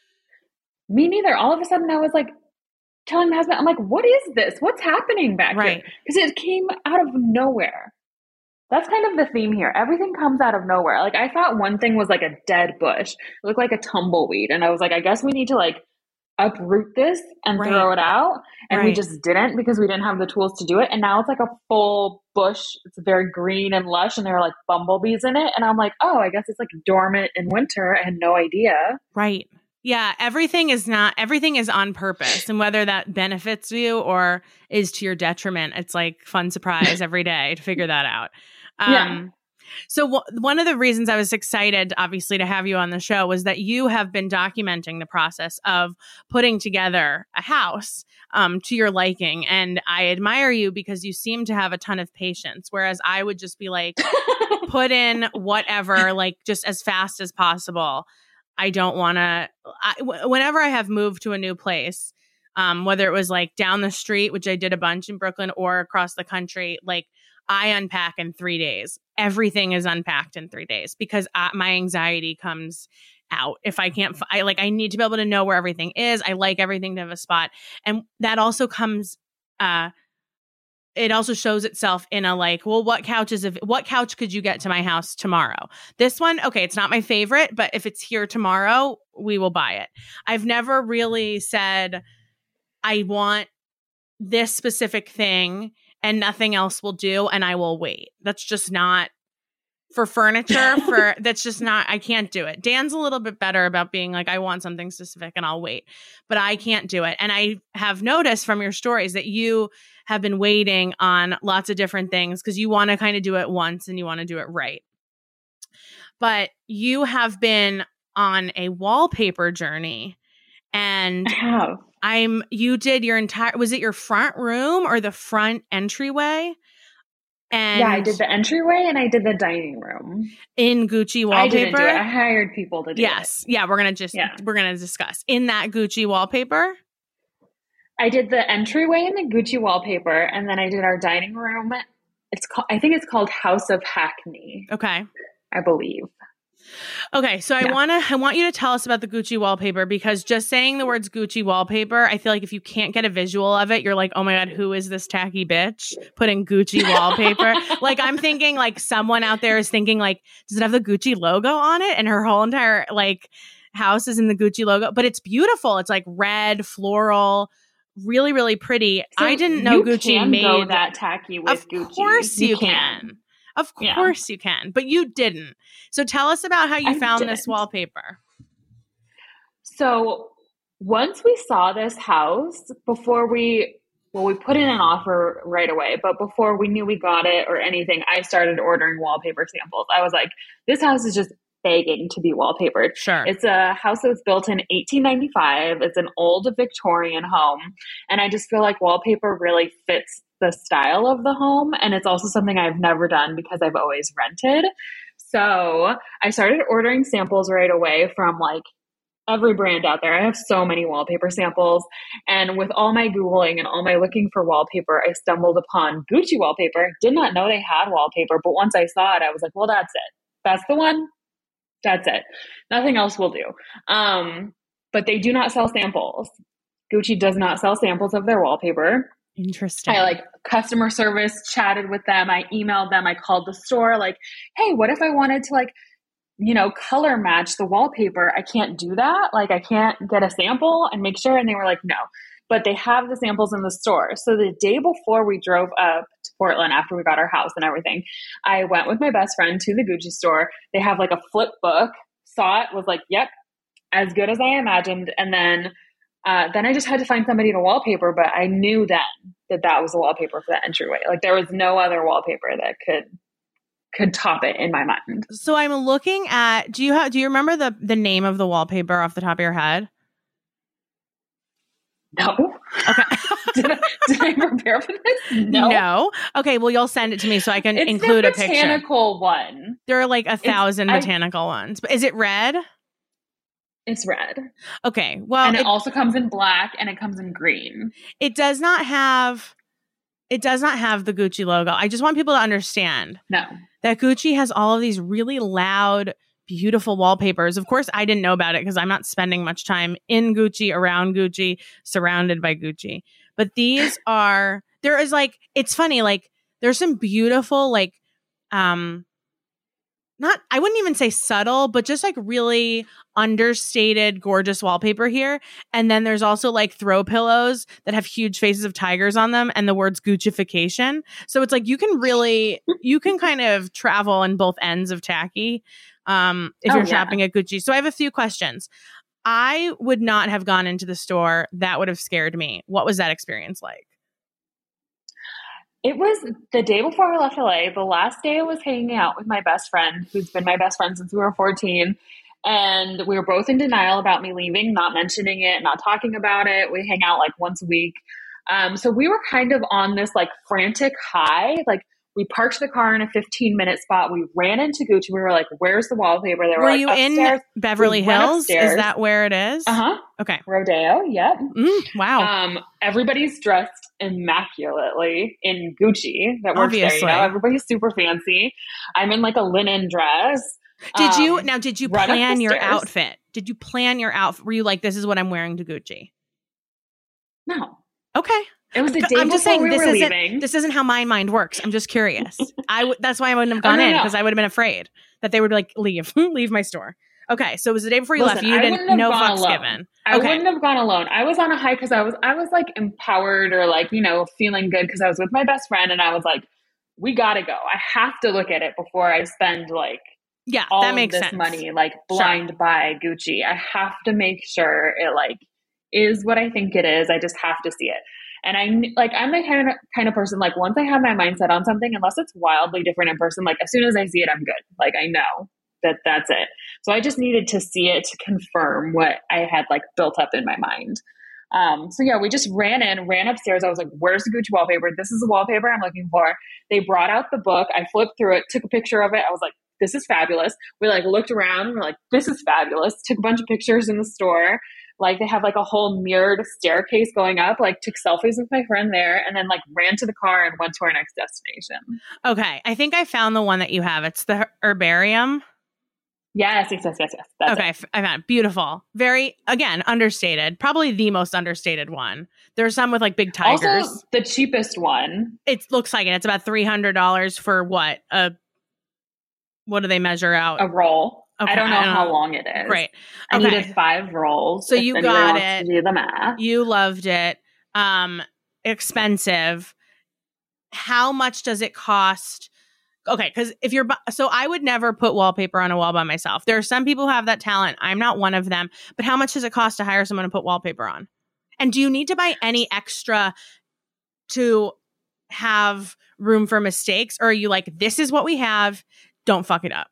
Me neither. All of a sudden I was like telling my husband, I'm like, what is this? What's happening back here? Because it came out of nowhere. That's kind of the theme here. Everything comes out of nowhere. Like I thought one thing was like a dead bush. It looked like a tumbleweed. And I was like, I guess we need to like uproot this and throw it out. And we just didn't because we didn't have the tools to do it. And now it's like a full bush. It's very green and lush and there are like bumblebees in it. And I'm like, oh, I guess it's like dormant in winter. I had no idea. Right. Yeah. Everything is on purpose. And whether that benefits you or is to your detriment, it's like fun surprise every day to figure that out. So one of the reasons I was excited, obviously, to have you on the show was that you have been documenting the process of putting together a house to your liking. And I admire you because you seem to have a ton of patience, whereas I would just be like, put in whatever, like just as fast as possible. I don't want to, whenever I have moved to a new place, whether it was like down the street, which I did a bunch in Brooklyn, or across the country, like I unpack in 3 days. Everything is unpacked in 3 days because my anxiety comes out. If I can't, I need to be able to know where everything is. I like everything to have a spot. And that also comes, it also shows itself in a like, well, what couch could you get to my house tomorrow? This one, okay, it's not my favorite, but if it's here tomorrow, we will buy it. I've never really said, I want this specific thing and nothing else will do, and I will wait. That's just not for furniture. That's just not, I can't do it. Dan's a little bit better about being like, I want something specific and I'll wait, but I can't do it. And I have noticed from your stories that you have been waiting on lots of different things because you want to kind of do it once and you want to do it right. But you have been on a wallpaper journey, and I have. You did your entire, was it your front room or the front entryway? And yeah, I did the entryway and I did the dining room in Gucci wallpaper. I didn't do it. I hired people to do it. Yes. Yeah. We're going to discuss in that Gucci wallpaper. I did the entryway in the Gucci wallpaper, and then I did our dining room. I think it's called House of Hackney. Okay. I believe. Okay, so I want you to tell us about the Gucci wallpaper, because just saying the words Gucci wallpaper, I feel like if you can't get a visual of it, you're like, oh my God, who is this tacky bitch putting Gucci wallpaper? Like, I'm thinking like someone out there is thinking like, does it have the Gucci logo on it? And her whole entire like house is in the Gucci logo, but it's beautiful. It's like red, floral, really, really pretty. So I didn't know Gucci made go that tacky with Gucci. Of course you can. Of course you can, but you didn't. So tell us about how you found this wallpaper. So once we saw this house, before we put in an offer right away, but before we knew we got it or anything, I started ordering wallpaper samples. I was like, this house is just begging to be wallpapered. Sure. It's a house that was built in 1895. It's an old Victorian home. And I just feel like wallpaper really fits the style of the home. And it's also something I've never done because I've always rented. So I started ordering samples right away from like every brand out there. I have so many wallpaper samples. And with all my Googling and all my looking for wallpaper, I stumbled upon Gucci wallpaper. Did not know they had wallpaper. But once I saw it, I was like, well, that's it. That's the one. That's it. Nothing else will do. But they do not sell samples. Gucci does not sell samples of their wallpaper. Interesting. I like customer service, chatted with them. I emailed them. I called the store like, hey, what if I wanted to like, color match the wallpaper? I can't do that. Like I can't get a sample and make sure. And they were like, no, but they have the samples in the store. So the day before we drove up to Portland after we got our house and everything, I went with my best friend to the Gucci store. They have like a flip book, saw it, was like, yep, as good as I imagined. And then I just had to find somebody to wallpaper, but I knew then that was the wallpaper for the entryway. Like there was no other wallpaper that could top it in my mind. So I'm looking at, do you remember the name of the wallpaper off the top of your head? No. Okay. Did I prepare for this? No. Okay. Well, you'll send it to me so I can include a picture. It's the botanical one. There are like 1,000 botanical ones. But is it red? It's red. Okay. Well, and it also comes in black and it comes in green. It does not have the Gucci logo. I just want people to understand that Gucci has all of these really loud, beautiful wallpapers. Of course, I didn't know about it because I'm not spending much time in Gucci, around Gucci, surrounded by Gucci. But there is like, it's funny, like there's some beautiful, like, I wouldn't even say subtle, but just like really understated, gorgeous wallpaper here. And then there's also like throw pillows that have huge faces of tigers on them and the words Guccification. So it's like you can kind of travel in both ends of tacky if you're shopping at Gucci. So I have a few questions. I would not have gone into the store. That would have scared me. What was that experience like? It was the day before I left LA. The last day I was hanging out with my best friend, who's been my best friend since we were 14. And we were both in denial about me leaving, not mentioning it, not talking about it. We hang out like once a week. So we were kind of on this like frantic high. Like we parked the car in a 15-minute spot. We ran into Gucci. We were like, where's the wallpaper? They were Were like, you upstairs. in Beverly We went Hills? upstairs. Is that where it is? Uh-huh. Okay. Rodeo, yep. Wow. Everybody's dressed immaculately in Gucci that works Obviously. there. You know? Everybody's super fancy. I'm in like a linen dress. Did you run up plan the your stairs. outfit? Did you plan your outfit? Were you like, this is what I'm wearing to Gucci? No. Okay. It was the day I'm before just saying we this were isn't leaving. this isn't how my mind works. I'm just curious. That's why I wouldn't have gone no, in no. because I would have been afraid that they would be like, leave my store. Okay, so it was the day before you left. Listen, You I didn't wouldn't have no gone fucks alone. given. I Okay. wouldn't have gone alone. I was on a high because I was like empowered or like, you know, feeling good because I was with my best friend and I was like, we gotta go. I have to look at it before I spend like Yeah, all that makes of this sense. money like blind buy Gucci. I have to make sure it like is what I think it is. I just have to see it. And I'm the kind of person, like once I have my mindset on something, unless it's wildly different in person, like as soon as I see it, I'm good. Like I know that that's it. So I just needed to see it to confirm what I had like built up in my mind. So yeah, we just ran upstairs. I was like, where's the Gucci wallpaper? This is the wallpaper I'm looking for. They brought out the book. I flipped through it, took a picture of it. I was like, this is fabulous. We like looked around and we're like, this is fabulous. Took a bunch of pictures in the store. Like they have like a whole mirrored staircase going up, like took selfies with my friend there and then like ran to the car and went to our next destination. Okay, I think I found the one that you have. It's the herbarium. Yes. That's Okay, it. I found it. Beautiful. Very, again, understated. Probably the most understated one. There's some with like big tigers. Also the cheapest one. It looks like it. It's about $300 for what? What do they measure out? A roll. Okay, I don't know how long it is. Great. I Okay. needed 5 rolls. So if you anybody got wants it. to do the math. You loved it. Expensive. How much does it cost? Okay, because so I would never put wallpaper on a wall by myself. There are some people who have that talent. I'm not one of them. But how much does it cost to hire someone to put wallpaper on? And do you need to buy any extra to have room for mistakes? Or are you like, this is what we have, don't fuck it up?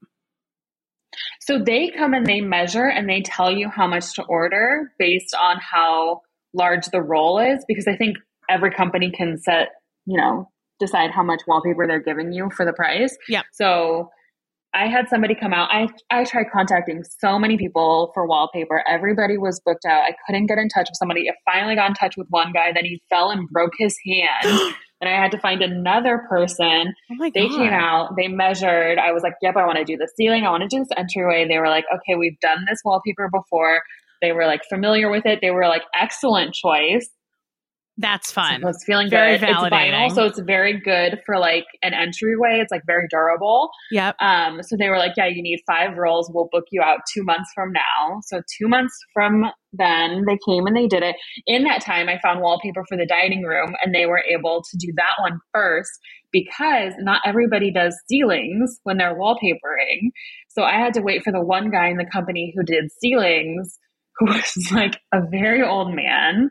So they come and they measure and they tell you how much to order based on how large the roll is, because I think every company can set, decide how much wallpaper they're giving you for the price. Yep. So I had somebody come out. I tried contacting so many people for wallpaper. Everybody was booked out. I couldn't get in touch with somebody. I finally got in touch with one guy. Then he fell and broke his hand. And I had to find another person. Oh my God. They came out, they measured. I was like, yep, I want to do the ceiling. I want to do this entryway. They were like, okay, we've done this wallpaper before. They were like familiar with it. They were like, excellent choice. That's fun. So I was feeling Very good. validating. It's vinyl, so it's very good for like an entryway. It's like very durable. Yep. So they were like, yeah, you need 5 rolls. We'll book you out 2 months from now. So 2 months from then they came and they did it. In that time, I found wallpaper for the dining room and they were able to do that one first because not everybody does ceilings when they're wallpapering. So I had to wait for the one guy in the company who did ceilings, who was like a very old man.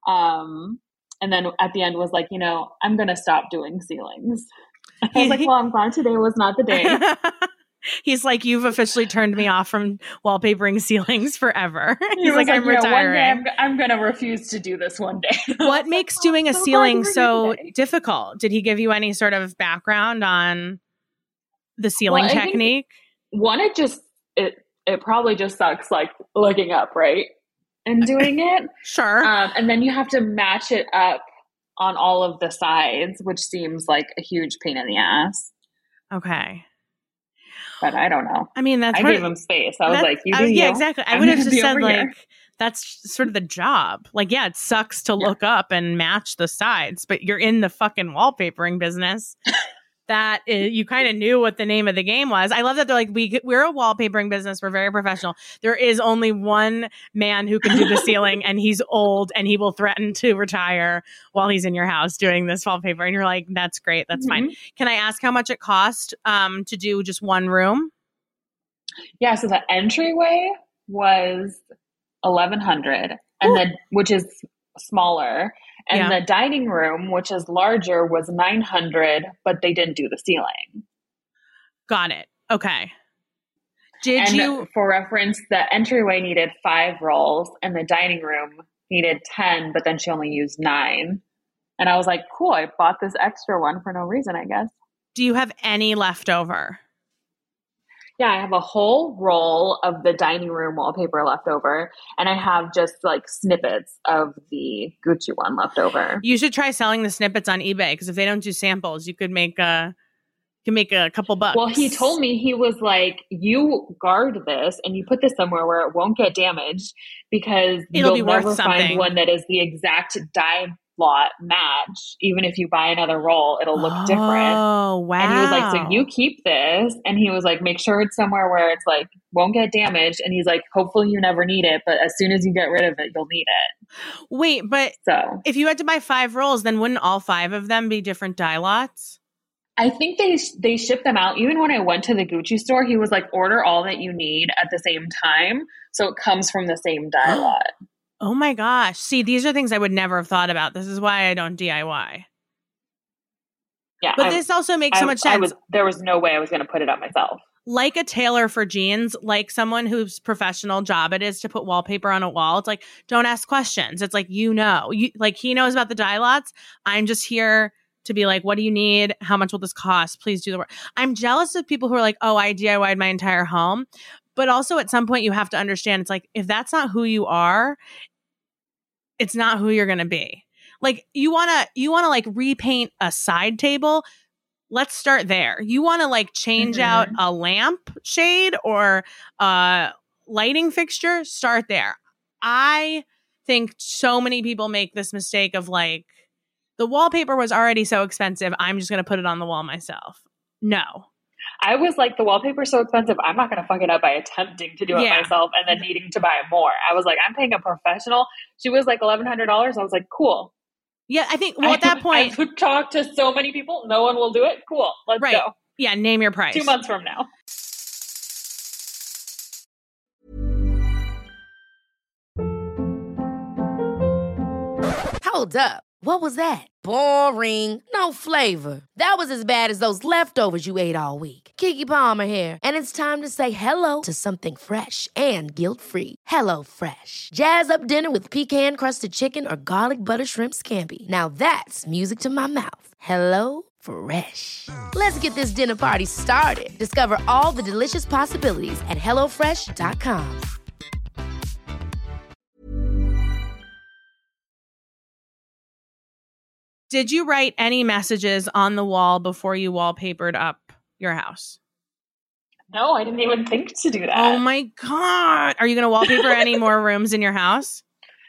And then at the end was like, I'm going to stop doing ceilings. I was like, well, I'm glad today was not the day. He's like, you've officially turned me off from wallpapering ceilings forever. He's like, I'm one retiring. day I'm going to refuse to do this one day. What makes doing a so ceiling glad so we're here today. difficult? Did he give you any sort of background on the ceiling Well, I think technique? One, it probably just sucks like looking up, right? And doing it. Sure. And then you have to match it up on all of the sides, which seems like a huge pain in the ass. Okay. But I don't know. I mean, that's I gave him space. I was like, you do yeah, you. exactly. I I'm would have gonna just be said over like, here. that's sort of the job. Like, yeah, it sucks to look up and match the sides, but you're in the fucking wallpapering business. That you kind of knew what the name of the game was. I love that they're like, we're a wallpapering business. We're very professional. There is only one man who can do the ceiling and he's old and he will threaten to retire while he's in your house doing this wallpaper. And you're like, that's great. That's fine. Can I ask how much it cost to do just one room? Yeah. So the entryway was $1,100 and then, which is smaller. And the dining room, which is larger, was $900, but they didn't do the ceiling. Got it. Okay. For reference, the entryway needed 5 rolls and the dining room needed 10, but then she only used 9. And I was like, cool, I bought this extra one for no reason, I guess. Do you have any left over? Yeah, I have a whole roll of the dining room wallpaper left over, and I have just like snippets of the Gucci one left over. You should try selling the snippets on eBay, because if they don't do samples, you could make a couple bucks. Well, he told me, he was like, you guard this and you put this somewhere where it won't get damaged, because It'll you'll be worth never something. find one that is the exact dye lot match. Even if you buy another roll, it'll look different. Oh, wow. And he was like, so you keep this. And he was like, make sure it's somewhere where it's like, won't get damaged. And he's like, hopefully you never need it, but as soon as you get rid of it, you'll need it. Wait, but So if you had to buy 5 rolls, then wouldn't all 5 of them be different dye lots? I think they ship them out. Even when I went to the Gucci store, he was like, order all that you need at the same time, so it comes from the same dye lot. Oh my gosh. See, these are things I would never have thought about. This is why I don't DIY. Yeah, But this also makes so much sense. There was no way I was going to put it up myself. Like a tailor for jeans, like someone whose professional job it is to put wallpaper on a wall. It's like, don't ask questions. It's like, like he knows about the dye lots. I'm just here to be like, what do you need? How much will this cost? Please do the work. I'm jealous of people who are like, oh, I DIY'd my entire home. But also at some point you have to understand, it's like, if that's not who you are, it's not who you're going to be. Like you want to like repaint a side table. Let's start there. You want to like change out a lamp shade or a lighting fixture. Start there. I think so many people make this mistake of like, the wallpaper was already so expensive, I'm just going to put it on the wall myself. No. I was like, the wallpaper's so expensive, I'm not going to fuck it up by attempting to do it myself and then needing to buy more. I was like, I'm paying a professional. She was like $1,100. I was like, cool. Yeah, I think, well, at that point, I could talk to so many people. No one will do it. Cool. Let's go. Yeah, name your price. 2 months from now. Hold up. What was that? Boring. No flavor. That was as bad as those leftovers you ate all week. Keke Palmer here. And it's time to say hello to something fresh and guilt-free. Hello Fresh. Jazz up dinner with pecan-crusted chicken or garlic butter shrimp scampi. Now that's music to my mouth. Hello Fresh. Let's get this dinner party started. Discover all the delicious possibilities at HelloFresh.com. Did you write any messages on the wall before you wallpapered up your house? No, I didn't even think to do that. Oh my God. Are you going to wallpaper any more rooms in your house?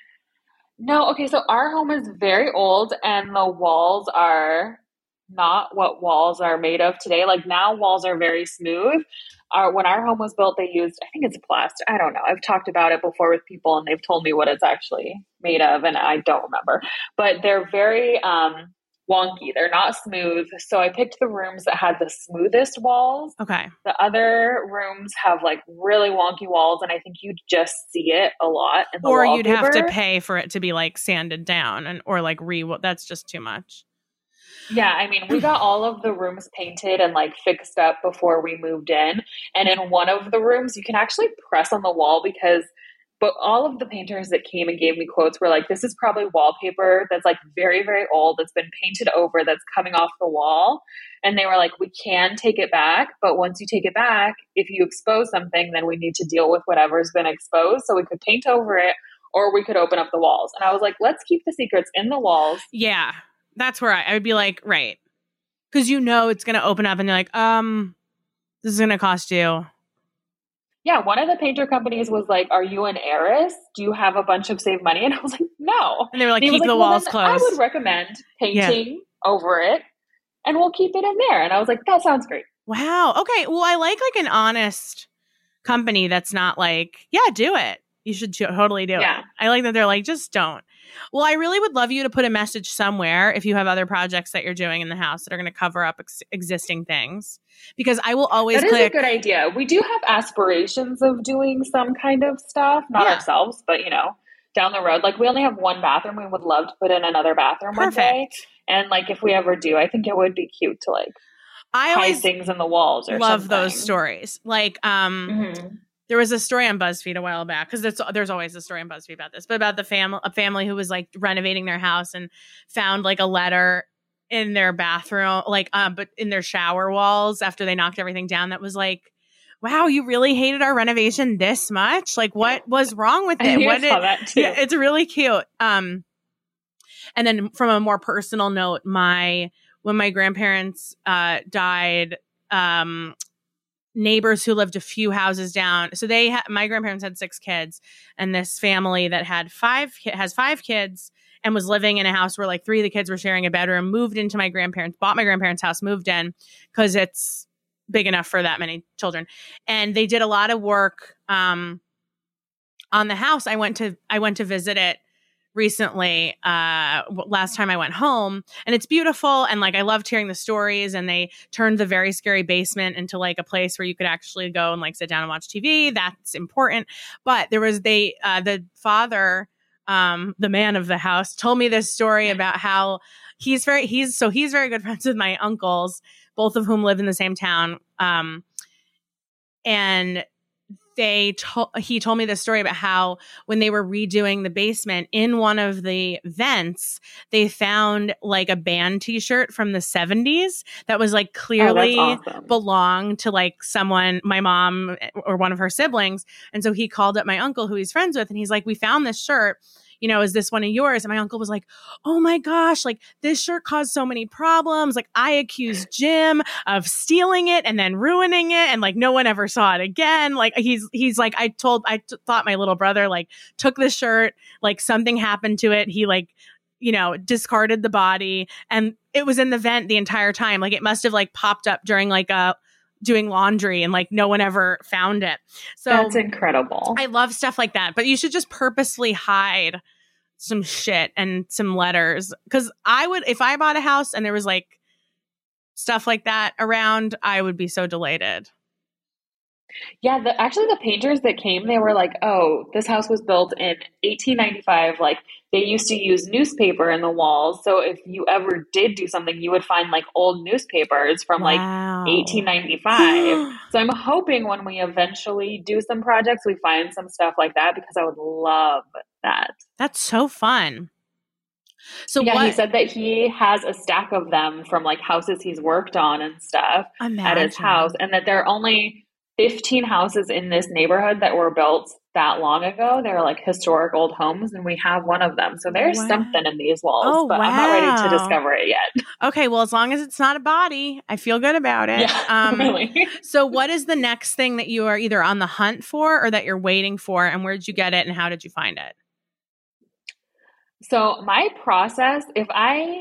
No. Okay. So our home is very old and the walls are not what walls are made of today. Like now walls are very smooth. When our home was built, they used, I think it's plaster. I don't know. I've talked about it before with people and they've told me what it's actually made of and I don't remember, but they're very wonky. They're not smooth. So I picked the rooms that had the smoothest walls. Okay. The other rooms have like really wonky walls and I think you'd just see it a lot in the wallpaper. Or you'd have to pay for it to be like sanded down or like that's just too much. Yeah, I mean, we got all of the rooms painted and like fixed up before we moved in. And in one of the rooms, you can actually press on the wall but all of the painters that came and gave me quotes were like, this is probably wallpaper that's like very, very old, that's been painted over, that's coming off the wall. And they were like, we can take it back, but once you take it back, if you expose something, then we need to deal with whatever's been exposed. So we could paint over it or we could open up the walls. And I was like, let's keep the secrets in the walls. Yeah. That's where I would be like, right. Because it's going to open up and you're like, this is going to cost you. Yeah, one of the painter companies was like, are you an heiress? Do you have a bunch of saved money? And I was like, no. And they were like, keep the walls closed. I would recommend painting over it and we'll keep it in there. And I was like, that sounds great. Wow. Okay. Well, I like an honest company that's not like, yeah, do it. You should totally do it. I like that they're like, just don't. Well, I really would love you to put a message somewhere if you have other projects that you're doing in the house that are going to cover up existing things, because I will always That is a good idea. We do have aspirations of doing some kind of stuff, not ourselves, but down the road. Like we only have one bathroom. We would love to put in another bathroom one day. And like if we ever do, I think it would be cute to like I hide always things in the walls or love something. those stories. Like there was a story on BuzzFeed a while back, because there's always a story on BuzzFeed about this, but about a family who was like renovating their house and found like a letter in their bathroom, like but in their shower walls after they knocked everything down, that was like, wow, you really hated our renovation this much? Like what was wrong with it? I saw that too. Yeah, it's really cute. And then from a more personal note, when my grandparents died, neighbors who lived a few houses down. So my grandparents had 6 kids, and this family that has 5 kids and was living in a house where like 3 of the kids were sharing a bedroom, bought my grandparents' house, moved in because it's big enough for that many children. And they did a lot of work on the house. I went to visit it recently, last time I went home, and it's beautiful. And like, I loved hearing the stories, and they turned the very scary basement into like a place where you could actually go and like sit down and watch TV. That's important. But there was the father, the man of the house, told me this story about how he's very good friends with my uncles, both of whom live in the same town. And he told me this story about how when they were redoing the basement, in one of the vents, they found like a band t-shirt from the 70s that was like clearly belonged to like someone, my mom or one of her siblings. And so he called up my uncle, who he's friends with, and he's like, we found this shirt. You know, is this one of yours? And my uncle was like, oh my gosh, like this shirt caused so many problems. Like I accused Jim of stealing it and then ruining it. And like, no one ever saw it again. Like he's like, I thought my little brother like took the shirt, like something happened to it. He like, you know, discarded the body, and it was in the vent the entire time. Like it must have like popped up during like doing laundry, and like no one ever found it. So that's incredible. I love stuff like that, but you should just purposely hide some shit and some letters. Cause if I bought a house and there was like stuff like that around, I would be so delighted. Yeah, actually the painters that came, they were like, oh, this house was built in 1895. Like they used to use newspaper in the walls. So if you ever did do something, you would find like old newspapers from like 1895. So I'm hoping when we eventually do some projects, we find some stuff like that, because I would love that. That's so fun. So yeah, he said that he has a stack of them from like houses he's worked on and stuff at his house, and that there are only 15 houses in this neighborhood that were built that long ago. They're like historic old homes, and we have one of them. So there's something in these walls, but I'm not ready to discover it yet. Okay, well, as long as it's not a body, I feel good about it. Yeah, really. So what is the next thing that you are either on the hunt for or that you're waiting for, and where did you get it and how did you find it? So my process, I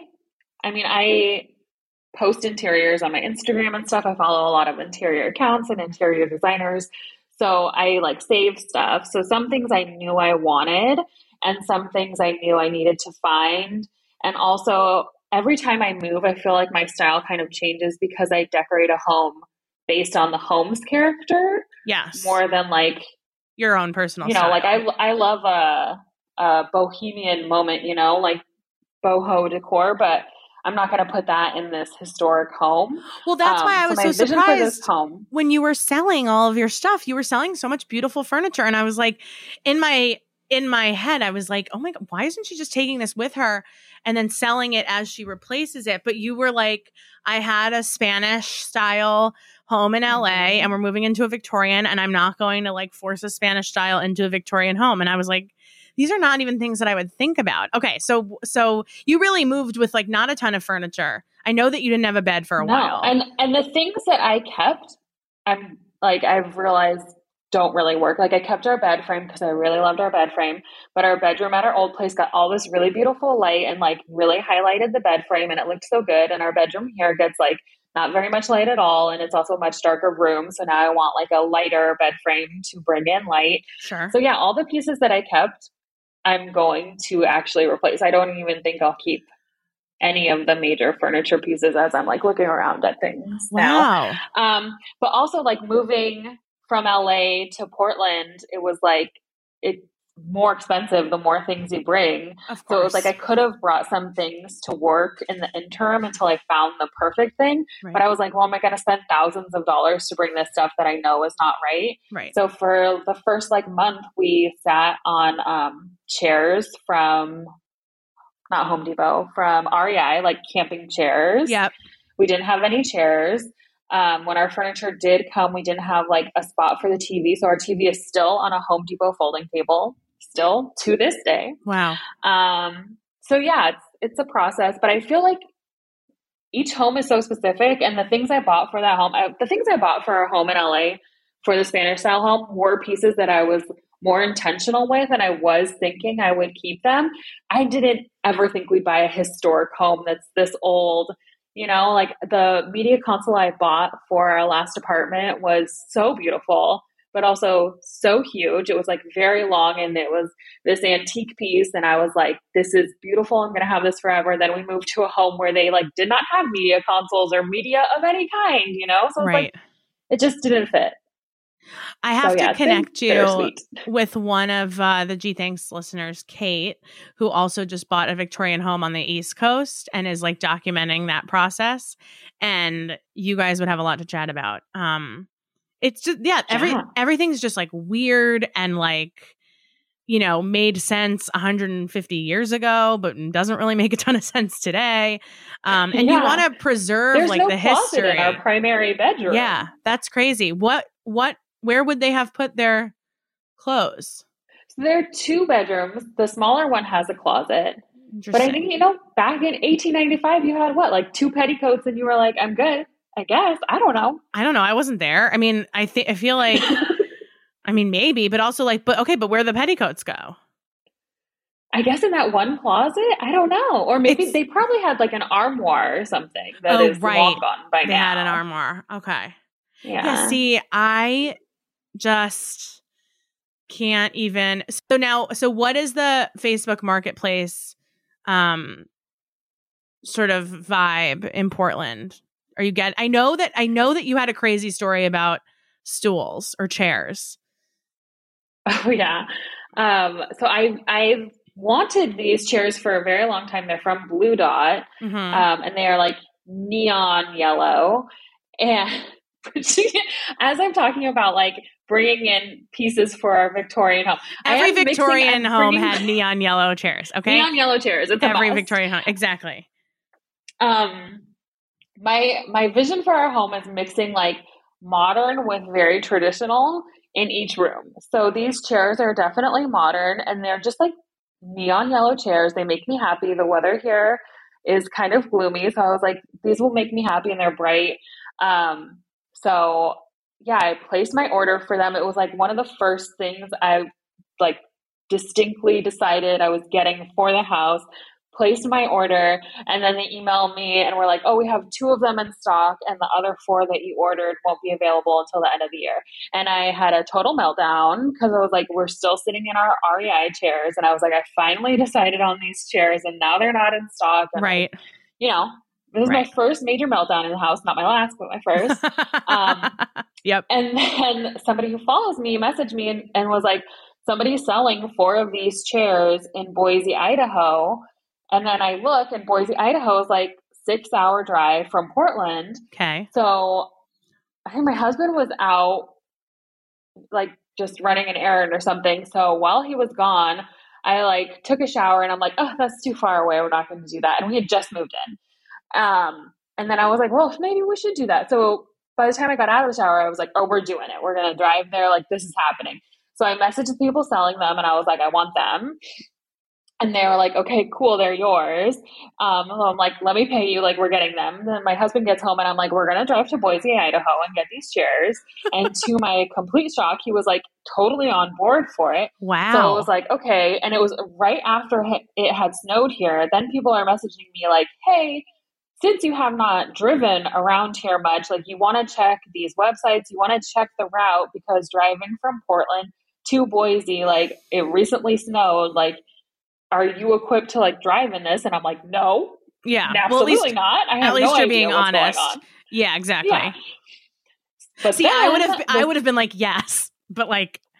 post interiors on my Instagram and stuff. I follow a lot of interior accounts and interior designers. So I like save stuff. So some things I knew I wanted, and some things I knew I needed to find. And also every time I move, I feel like my style kind of changes because I decorate a home based on the home's character. Yes. More than like your own personal style. Like I love a bohemian moment, like boho decor, but I'm not going to put that in this historic home. Well, that's why I was so surprised when you were selling all of your stuff. You were selling so much beautiful furniture, and I was like, in my head, I was like, oh my God, why isn't she just taking this with her and then selling it as she replaces it? But you were like, I had a Spanish style home in LA, and we're moving into a Victorian, and I'm not going to like force a Spanish style into a Victorian home. And I was like, these are not even things that I would think about. Okay, so you really moved with like not a ton of furniture. I know that you didn't have a bed for a while. And the things that I kept, I've realized don't really work. Like I kept our bed frame because I really loved our bed frame, but our bedroom at our old place got all this really beautiful light and like really highlighted the bed frame, and it looked so good. And our bedroom here gets like not very much light at all, and it's also a much darker room. So now I want like a lighter bed frame to bring in light. Sure. So yeah, all the pieces that I kept, I'm going to actually replace. I don't even think I'll keep any of the major furniture pieces as I'm like looking around at things now. But also like moving from LA to Portland, it was like, it's more expensive the more things you bring. Of So it was like course. I could have brought some things to bring. Of So it was like course. I could have brought some things to work in the interim until I found the perfect thing. Right. But I was like, well, am I going to spend thousands of dollars to bring this stuff that I know is not right? Right. So for the first like month, we sat on chairs from not Home Depot, from REI, like camping chairs. Yep. We didn't have any chairs. When our furniture did come, we didn't have like a spot for the TV. So our TV is still on a Home Depot folding table, still to this day. Wow. So yeah, it's a process, but I feel like each home is so specific, and the things I bought for that home, the things I bought for our home in LA for the Spanish style home were pieces that I was more intentional with, and I was thinking I would keep them. I didn't ever think we'd buy a historic home that's this old. Like the media console I bought for our last apartment was so beautiful, but also so huge. It was like very long, and it was this antique piece. And I was like, this is beautiful. I'm going to have this forever. Then we moved to a home where they like did not have media consoles or media of any kind, So it's like, it just didn't fit. I have to connect you bittersweet. with one of the G Thanks listeners, Kate, who also just bought a Victorian home on the East Coast and is like documenting that process. And you guys would have a lot to chat about. It's just, everything's just like weird and like, made sense 150 years ago, but doesn't really make a ton of sense today. And you want to preserve There's like no the closet history in our primary bedroom. Yeah, that's crazy. Where would they have put their clothes? So there are 2 bedrooms. The smaller one has a closet. But I think, back in 1895, you had what, like 2 petticoats, and you were like, I'm good, I guess. I don't know. I wasn't there. I mean, I feel like, I mean, maybe, but also like, but where the petticoats go? I guess in that one closet? I don't know. Or maybe they probably had like an armoire or something that is long gone by now. They had an armoire. Okay. Yeah. See, I just can't even. So what is the Facebook Marketplace sort of vibe in Portland? I know that you had a crazy story about stools or chairs. Oh yeah. So I've wanted these chairs for a very long time. They're from Blue Dot. Mm-hmm. And they are like neon yellow. And as I'm talking about like bringing in pieces for our Victorian home. Every Victorian home had neon yellow chairs, okay? Neon yellow chairs. It's every Victorian home. Exactly. My vision for our home is mixing like modern with very traditional in each room. So these chairs are definitely modern, and they're just like neon yellow chairs. They make me happy. The weather here is kind of gloomy, so I was like, these will make me happy, and they're bright. So yeah, I placed my order for them. It was like one of the first things I like distinctly decided I was getting for the house. Placed my order, and then they emailed me and were like, oh, we have 2 of them in stock, and the other 4 that you ordered won't be available until the end of the year. And I had a total meltdown because I was like, we're still sitting in our REI chairs, and I was like, I finally decided on these chairs, and now they're not in stock. And right. This is my first major meltdown in the house, not my last, but my first. Yep. And then somebody who follows me messaged me and was like, somebody's selling 4 of these chairs in Boise, Idaho. And then I look, and Boise, Idaho is like 6-hour drive from Portland. Okay. So I think my husband was out like just running an errand or something. So while he was gone, I like took a shower, and I'm like, oh, that's too far away. We're not going to do that. And we had just moved in. And then I was like, well, maybe we should do that. So by the time I got out of the shower, I was like, oh, we're doing it. We're going to drive there. Like, this is happening. So I messaged the people selling them, and I was like, I want them. And they were like, okay, cool, they're yours. So I'm like, let me pay you, like, we're getting them. Then my husband gets home, and I'm like, we're going to drive to Boise, Idaho and get these chairs. And to my complete shock, he was like totally on board for it. Wow. So it was like, okay. And it was right after it had snowed here. Then people are messaging me like, hey, since you have not driven around here much, like, you want to check these websites, you want to check the route, because driving from Portland to Boise, like, it recently snowed, like, are you equipped to like drive in this? And I'm like, no. Yeah. Absolutely not. I have at least no you're idea being what's honest. going on. Yeah, exactly. Yeah. But see, I would have been like, yes, but like,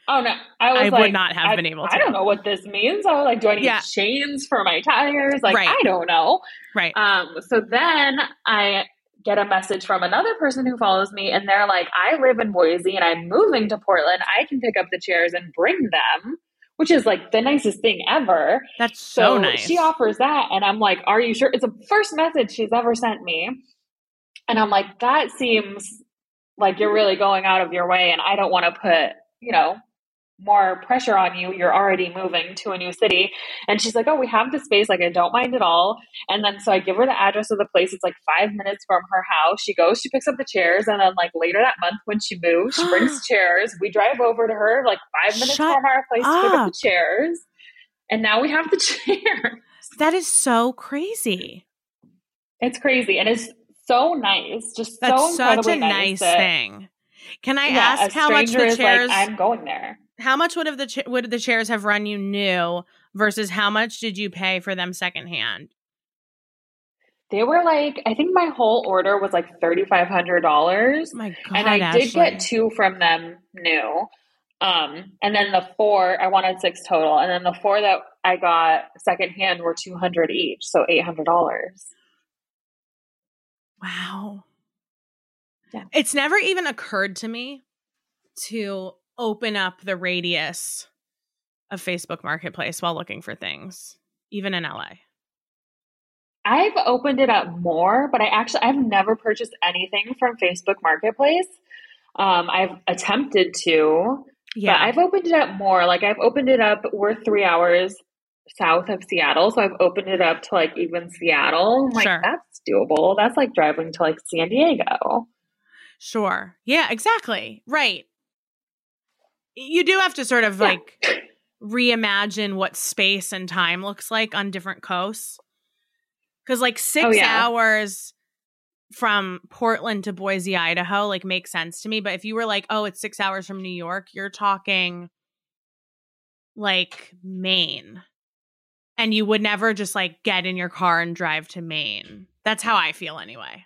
Oh no, I would like, not have been able to. I don't know what this means. I was like, do I need chains for my tires? Like, Right. I don't know. Right. So then I get a message from another person who follows me, and they're like, I live in Boise and I'm moving to Portland. I can pick up the chairs and bring them, which is like the nicest thing ever. That's so nice. She offers that, and I'm like, are you sure? It's the first message she's ever sent me. And I'm like, that seems like you're really going out of your way, and I don't want to put, more pressure on you. You're already moving to a new city. And she's like, oh, we have the space. Like, I don't mind at all. And then so I give her the address of the place. It's like 5 minutes from her house. She goes, she picks up the chairs. And then like later that month when she moves, she brings chairs. We drive over to her like 5 minutes from our place to pick up the chairs. And now we have the chairs. That is so crazy. It's crazy. And it's so nice. Just That's so incredibly such a nice thing. Can I ask how much the chairs? Like, I'm going there. How much would the chairs have run you new versus how much did you pay for them secondhand? They were like, I think my whole order was like $3,500. My God, and I did get 2 from them new. And then the 4, I wanted 6 total. And then the 4 that I got secondhand were $200 each, so $800. Wow. Yeah. It's never even occurred to me to open up the radius of Facebook Marketplace while looking for things, even in LA. I've opened it up more, but I've never purchased anything from Facebook Marketplace. I've attempted to, but I've opened it up more. Like I've opened it up, we're 3 hours south of Seattle. So I've opened it up to like even Seattle. I'm like, that's doable. That's like driving to like San Diego. Sure. Yeah, exactly. Right. You do have to sort of like reimagine what space and time looks like on different coasts. Because like 6 hours from Portland to Boise, Idaho, like makes sense to me. But if you were like, oh, it's 6 hours from New York, you're talking like Maine. And you would never just like get in your car and drive to Maine. That's how I feel anyway.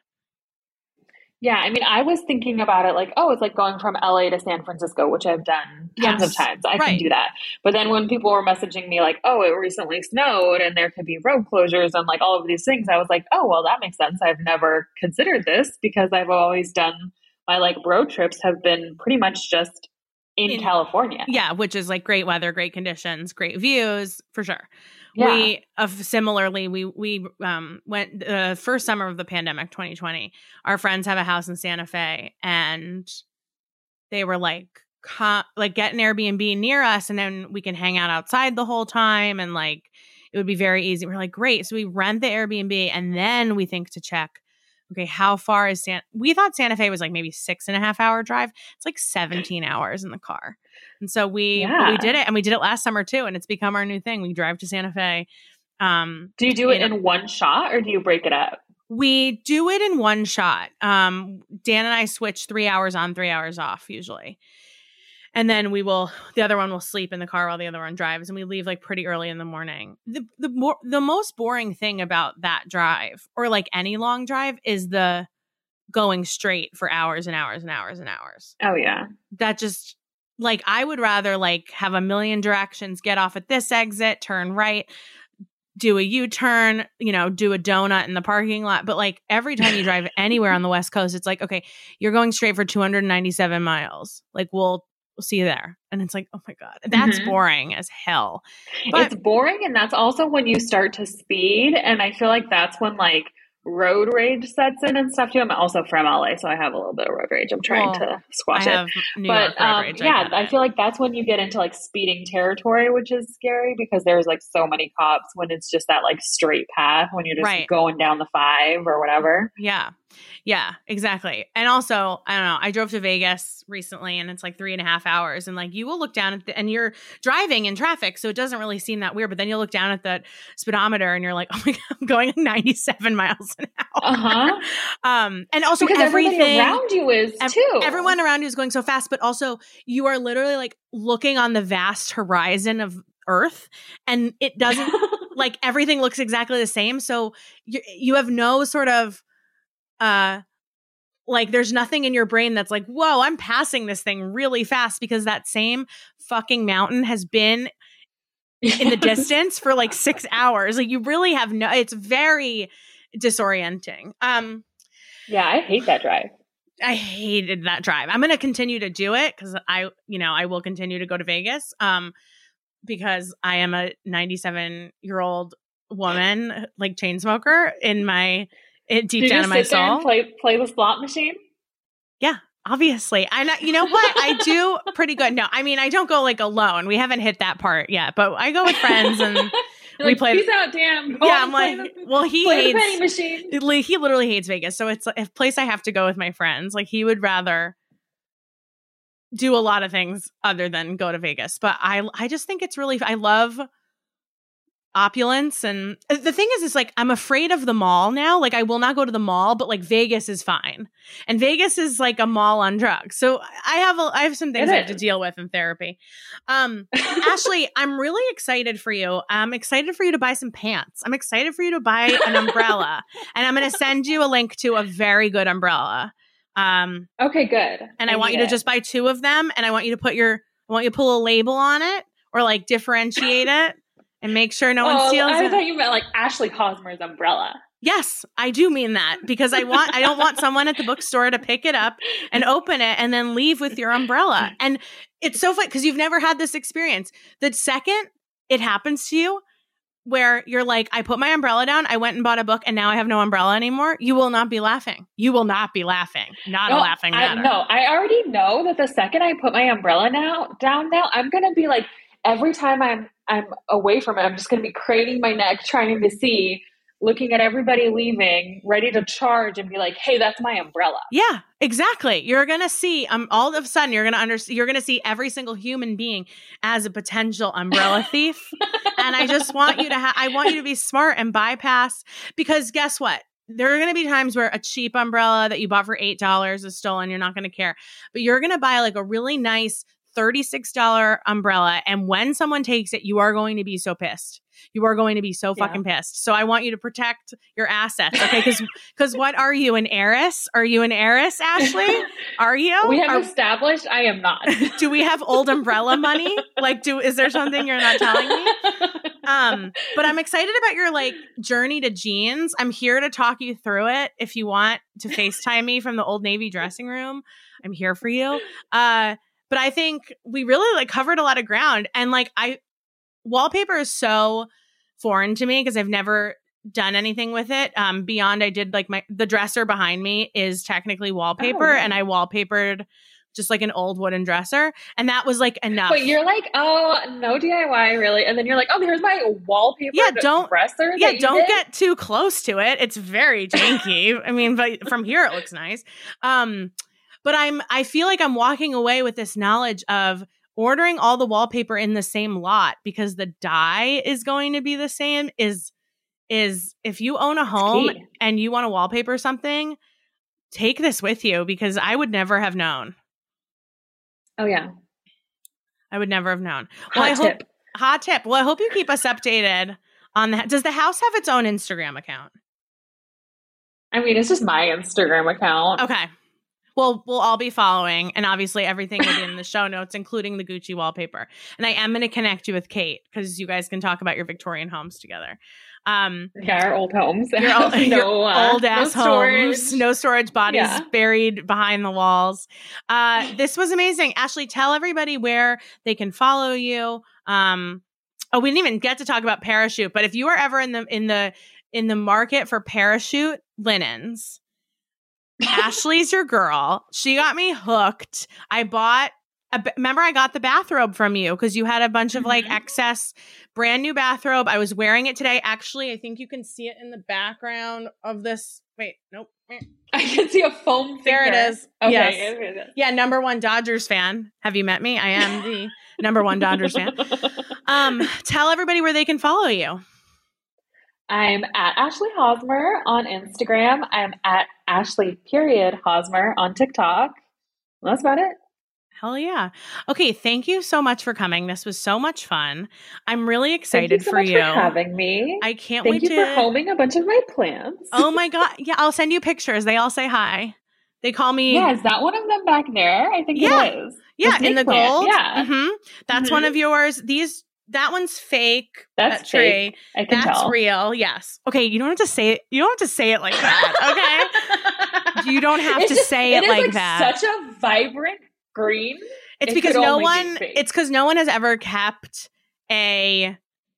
Yeah, I mean, I was thinking about it like, oh, it's like going from LA to San Francisco, which I've done tons of times. I can do that. But then when people were messaging me like, oh, it recently snowed and there could be road closures and like all of these things, I was like, oh, well, that makes sense. I've never considered this because I've always done my like road trips have been pretty much just in California. Yeah, which is like great weather, great conditions, great views, for sure. Yeah. Similarly, we went the first summer of the pandemic, 2020. Our friends have a house in Santa Fe, and they were like, get an Airbnb near us, and then we can hang out outside the whole time, and like it would be very easy. We're like, great. So we rent the Airbnb, and then we think to check, okay, how far is we thought Santa Fe was like maybe 6.5 hour drive. It's like 17 hours in the car. And so we did it, and we did it last summer too. And it's become our new thing. We drive to Santa Fe. Do you do it in one shot or do you break it up? We do it in one shot. Dan and I switch 3 hours on, 3 hours off usually. And then the other one will sleep in the car while the other one drives, and we leave like pretty early in the morning. The most boring thing about that drive, or like any long drive, is the going straight for hours and hours and hours and hours. Oh yeah. That just like, I would rather like have a million directions, get off at this exit, turn right, do a U-turn, do a donut in the parking lot. But like every time you drive anywhere on the West Coast, it's like, okay, you're going straight for 297 miles. Like we'll see you there. And it's like, oh my God, that's boring as hell. But it's boring. And that's also when you start to speed. And I feel like that's when like road rage sets in and stuff too. I'm also from LA, so I have a little bit of road rage. I'm trying to squash it. New York road rage. I feel like that's when you get into like speeding territory, which is scary because there's like so many cops when it's just that like straight path when you're just going down the 5 or whatever. Yeah, exactly. And also, I don't know, I drove to Vegas recently and it's like 3.5 hours, and like you will look down at and you're driving in traffic, so it doesn't really seem that weird, but then you'll look down at the speedometer and you're like, oh my God, I'm going 97 miles an hour. And also because everything around you is too. Everyone around you is going so fast, but also you are literally like looking on the vast horizon of Earth, and it doesn't like everything looks exactly the same. So you have no sort of like there's nothing in your brain that's like, whoa, I'm passing this thing really fast because that same fucking mountain has been in the distance for like 6 hours. Like you really have it's very disorienting. Yeah, I hate that drive. I hated that drive. I'm going to continue to do it because I will continue to go to Vegas because I am a 97-year-old woman, like chain smoker deep down in my soul. Play the slot machine? Yeah, obviously. You know what? I do pretty good. No, I mean, I don't go like alone. We haven't hit that part yet, but I go with friends and we play. Peace out, damn. Yeah, I'm like, well, he hates the penny machine. He literally hates Vegas, so it's a place I have to go with my friends. Like he would rather do a lot of things other than go to Vegas. But I just think it's really. I love opulence, and the thing is like I'm afraid of the mall now. Like I will not go to the mall, but like Vegas is fine, and Vegas is like a mall on drugs. So I have some things I have to deal with in therapy. Ashley, I'm really excited for you. I'm excited for you to buy some pants. I'm excited for you to buy an umbrella, and I'm going to send you a link to a very good umbrella. Okay, good. And I want you to just buy 2 of them, and I want you to pull a label on it or like differentiate it. And make sure no one steals it. I thought you meant like Ashley Hosmer's umbrella. Yes, I do mean that because I don't want someone at the bookstore to pick it up and open it and then leave with your umbrella. And it's so funny because you've never had this experience. The second it happens to you where you're like, I put my umbrella down, I went and bought a book, and now I have no umbrella anymore, you will not be laughing. You will not be laughing. Not a laughing matter. I already know that the second I put my umbrella down, I'm going to be like, every time I'm away from it, I'm just going to be craning my neck, trying to see, looking at everybody leaving, ready to charge and be like, hey, that's my umbrella. Yeah, exactly. You're going to see, all of a sudden, you're going to see every single human being as a potential umbrella thief. And I just want you to I want you to be smart and bypass, because guess what? There are going to be times where a cheap umbrella that you bought for $8 is stolen. You're not going to care, but you're going to buy like a really nice $36 umbrella. And when someone takes it, you are going to be so pissed. You are going to be so fucking pissed. So I want you to protect your assets. Okay. Cause what are you, an heiress? Are you an heiress, Ashley? Are you? We have established I am not. Do we have old umbrella money? Like, is there something you're not telling me? But I'm excited about your like journey to jeans. I'm here to talk you through it. If you want to FaceTime me from the Old Navy dressing room, I'm here for you. But I think we really like covered a lot of ground, and like wallpaper is so foreign to me because I've never done anything with it. Beyond I did like the dresser behind me is technically wallpaper, and I wallpapered just like an old wooden dresser, and that was like enough. But you're like, oh, no DIY really, and then you're like, oh, here's my wallpaper dresser. Yeah, don't get too close to it. It's very janky. I mean, but from here it looks nice. But I feel like I'm walking away with this knowledge of ordering all the wallpaper in the same lot because the dye is going to be the same is if you own a home and you want to wallpaper something, take this with you, because I would never have known. Oh yeah. I would never have known. Hot tip. Well, I hope you keep us updated on that. Does the house have its own Instagram account? I mean, it's just my Instagram account. Okay. Well, we'll all be following, and obviously everything will be in the show notes, including the Gucci wallpaper. And I am going to connect you with Kate because you guys can talk about your Victorian homes together. Our old homes. Your old ass homes. No storage, bodies buried behind the walls. This was amazing. Ashley, tell everybody where they can follow you. We didn't even get to talk about Parachute, but if you are ever in the market for Parachute linens, Ashley's your girl. She got me hooked. I got the bathrobe from you because you had a bunch of like excess brand new bathrobe. I was wearing it today. Actually, I think you can see it in the background of this. Wait, nope. I can see a foam finger. There it is. Okay. Yes. Yeah, #1 Dodgers fan. Have you met me? I am the #1 Dodgers fan. Tell everybody where they can follow you. I'm at Ashley Hosmer on Instagram. I'm at Ashley.Hosmer on TikTok. That's about it. Hell yeah. Okay, thank you so much for coming. This was so much fun. I'm really excited for you. Thank you so much for having me. I can't wait to... Thank you for homing a bunch of my plants. Oh my God. Yeah, I'll send you pictures. They all say hi. They call me. Yeah, is that one of them back there? I think Yeah. it is. Yeah, snake in the plant. gold. Yeah. Mm-hmm. That's one of yours. That one's fake. That's that tree. fake. I can That's tell. real. Yes. Okay. You don't have to say it. You don't have to say it like that. Okay. You don't have to say it like that. Such a vibrant green. It's It because could no only be one. fake. It's because no one has ever kept a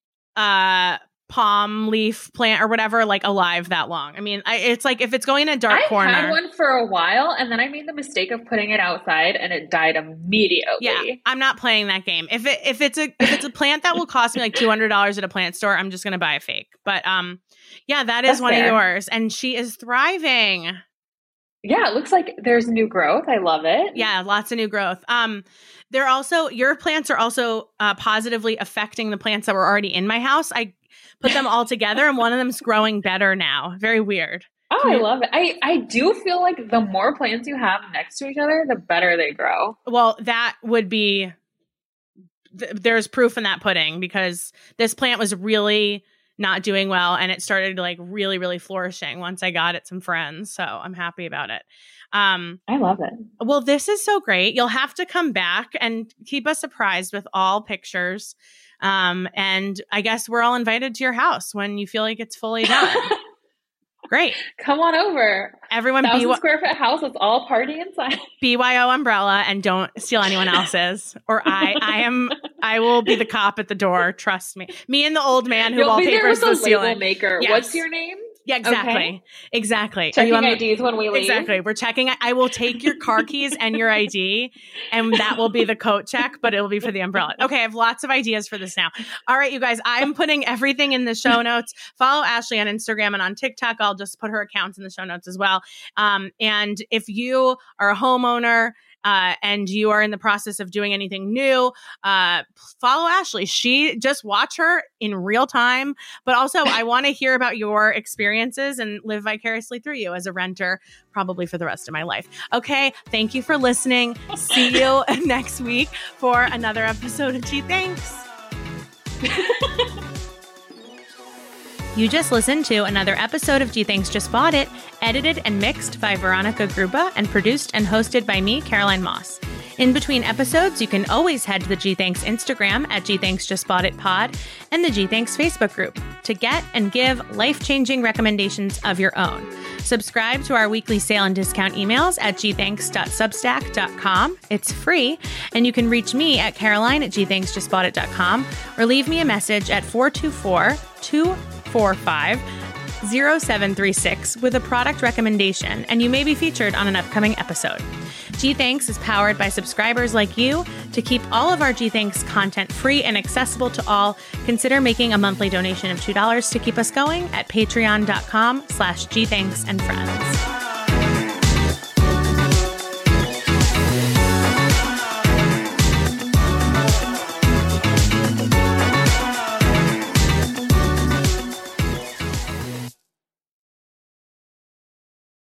palm leaf plant or whatever like alive that long. I mean, it's like if it's going in a dark corner. I had one for a while, and then I made the mistake of putting it outside, and it died immediately. Yeah, I'm not playing that game. If it's a plant that will cost me like $200 at a plant store, I'm just gonna buy a fake. But yeah, that is That's one fair. of yours, and she is thriving. Yeah, it looks like there's new growth. I love it. Yeah, lots of new growth. They're also your plants are also positively affecting the plants that were already in my house. I put them all together, and one of them's growing better now. Very weird. Oh, I love it. I do feel like the more plants you have next to each other, the better they grow. Well, that would be. There's proof in that pudding because this plant was really not doing well, and it started like really, really flourishing once I got it some friends. So I'm happy about it. I love it. Well, this is so great. You'll have to come back and keep us surprised with all pictures. And I guess we're all invited to your house when you feel like it's fully done. Great. Come on over. Everyone 1,000 square foot house. Let's all party inside. BYO umbrella and don't steal anyone else's. Or I will be the cop at the door. Trust me. Me and the old man who You'll be there wallpapers with the the label ceiling. maker. Yes. What's your name? Yeah, exactly. Okay. Exactly. Checking Are you on IDs when we leave. Exactly. We're checking. I will take your car keys and your ID, and that will be the coat check, but it will be for the umbrella. Okay, I have lots of ideas for this now. All right, you guys, I'm putting everything in the show notes. Follow Ashley on Instagram and on TikTok. I'll just put her accounts in the show notes as well. And if you are a homeowner, and you are in the process of doing anything new, follow Ashley. She just watch her in real time. But also, I want to hear about your experiences and live vicariously through you as a renter, probably for the rest of my life. Okay, thank you for listening. See you next week for another episode of Gee Thanks. You just listened to another episode of Gee Thanks Just Bought It, edited and mixed by Veronica Gruba and produced and hosted by me, Caroline Moss. In between episodes, you can always head to the Gee Thanks Instagram at Gee Thanks Just Bought It Pod and the Gee Thanks Facebook group to get and give life-changing recommendations of your own. Subscribe to our weekly sale and discount emails at gthanks.substack.com. It's free, and you can reach me at caroline@gthanksjustboughtit.com or leave me a message at 424-245-0736 with a product recommendation, and you may be featured on an upcoming episode. Gee Thanks is powered by subscribers like you. To keep all of our Gee Thanks content free and accessible to all, consider making a monthly donation of $2 to keep us going at patreon.com/gthanksandfriends.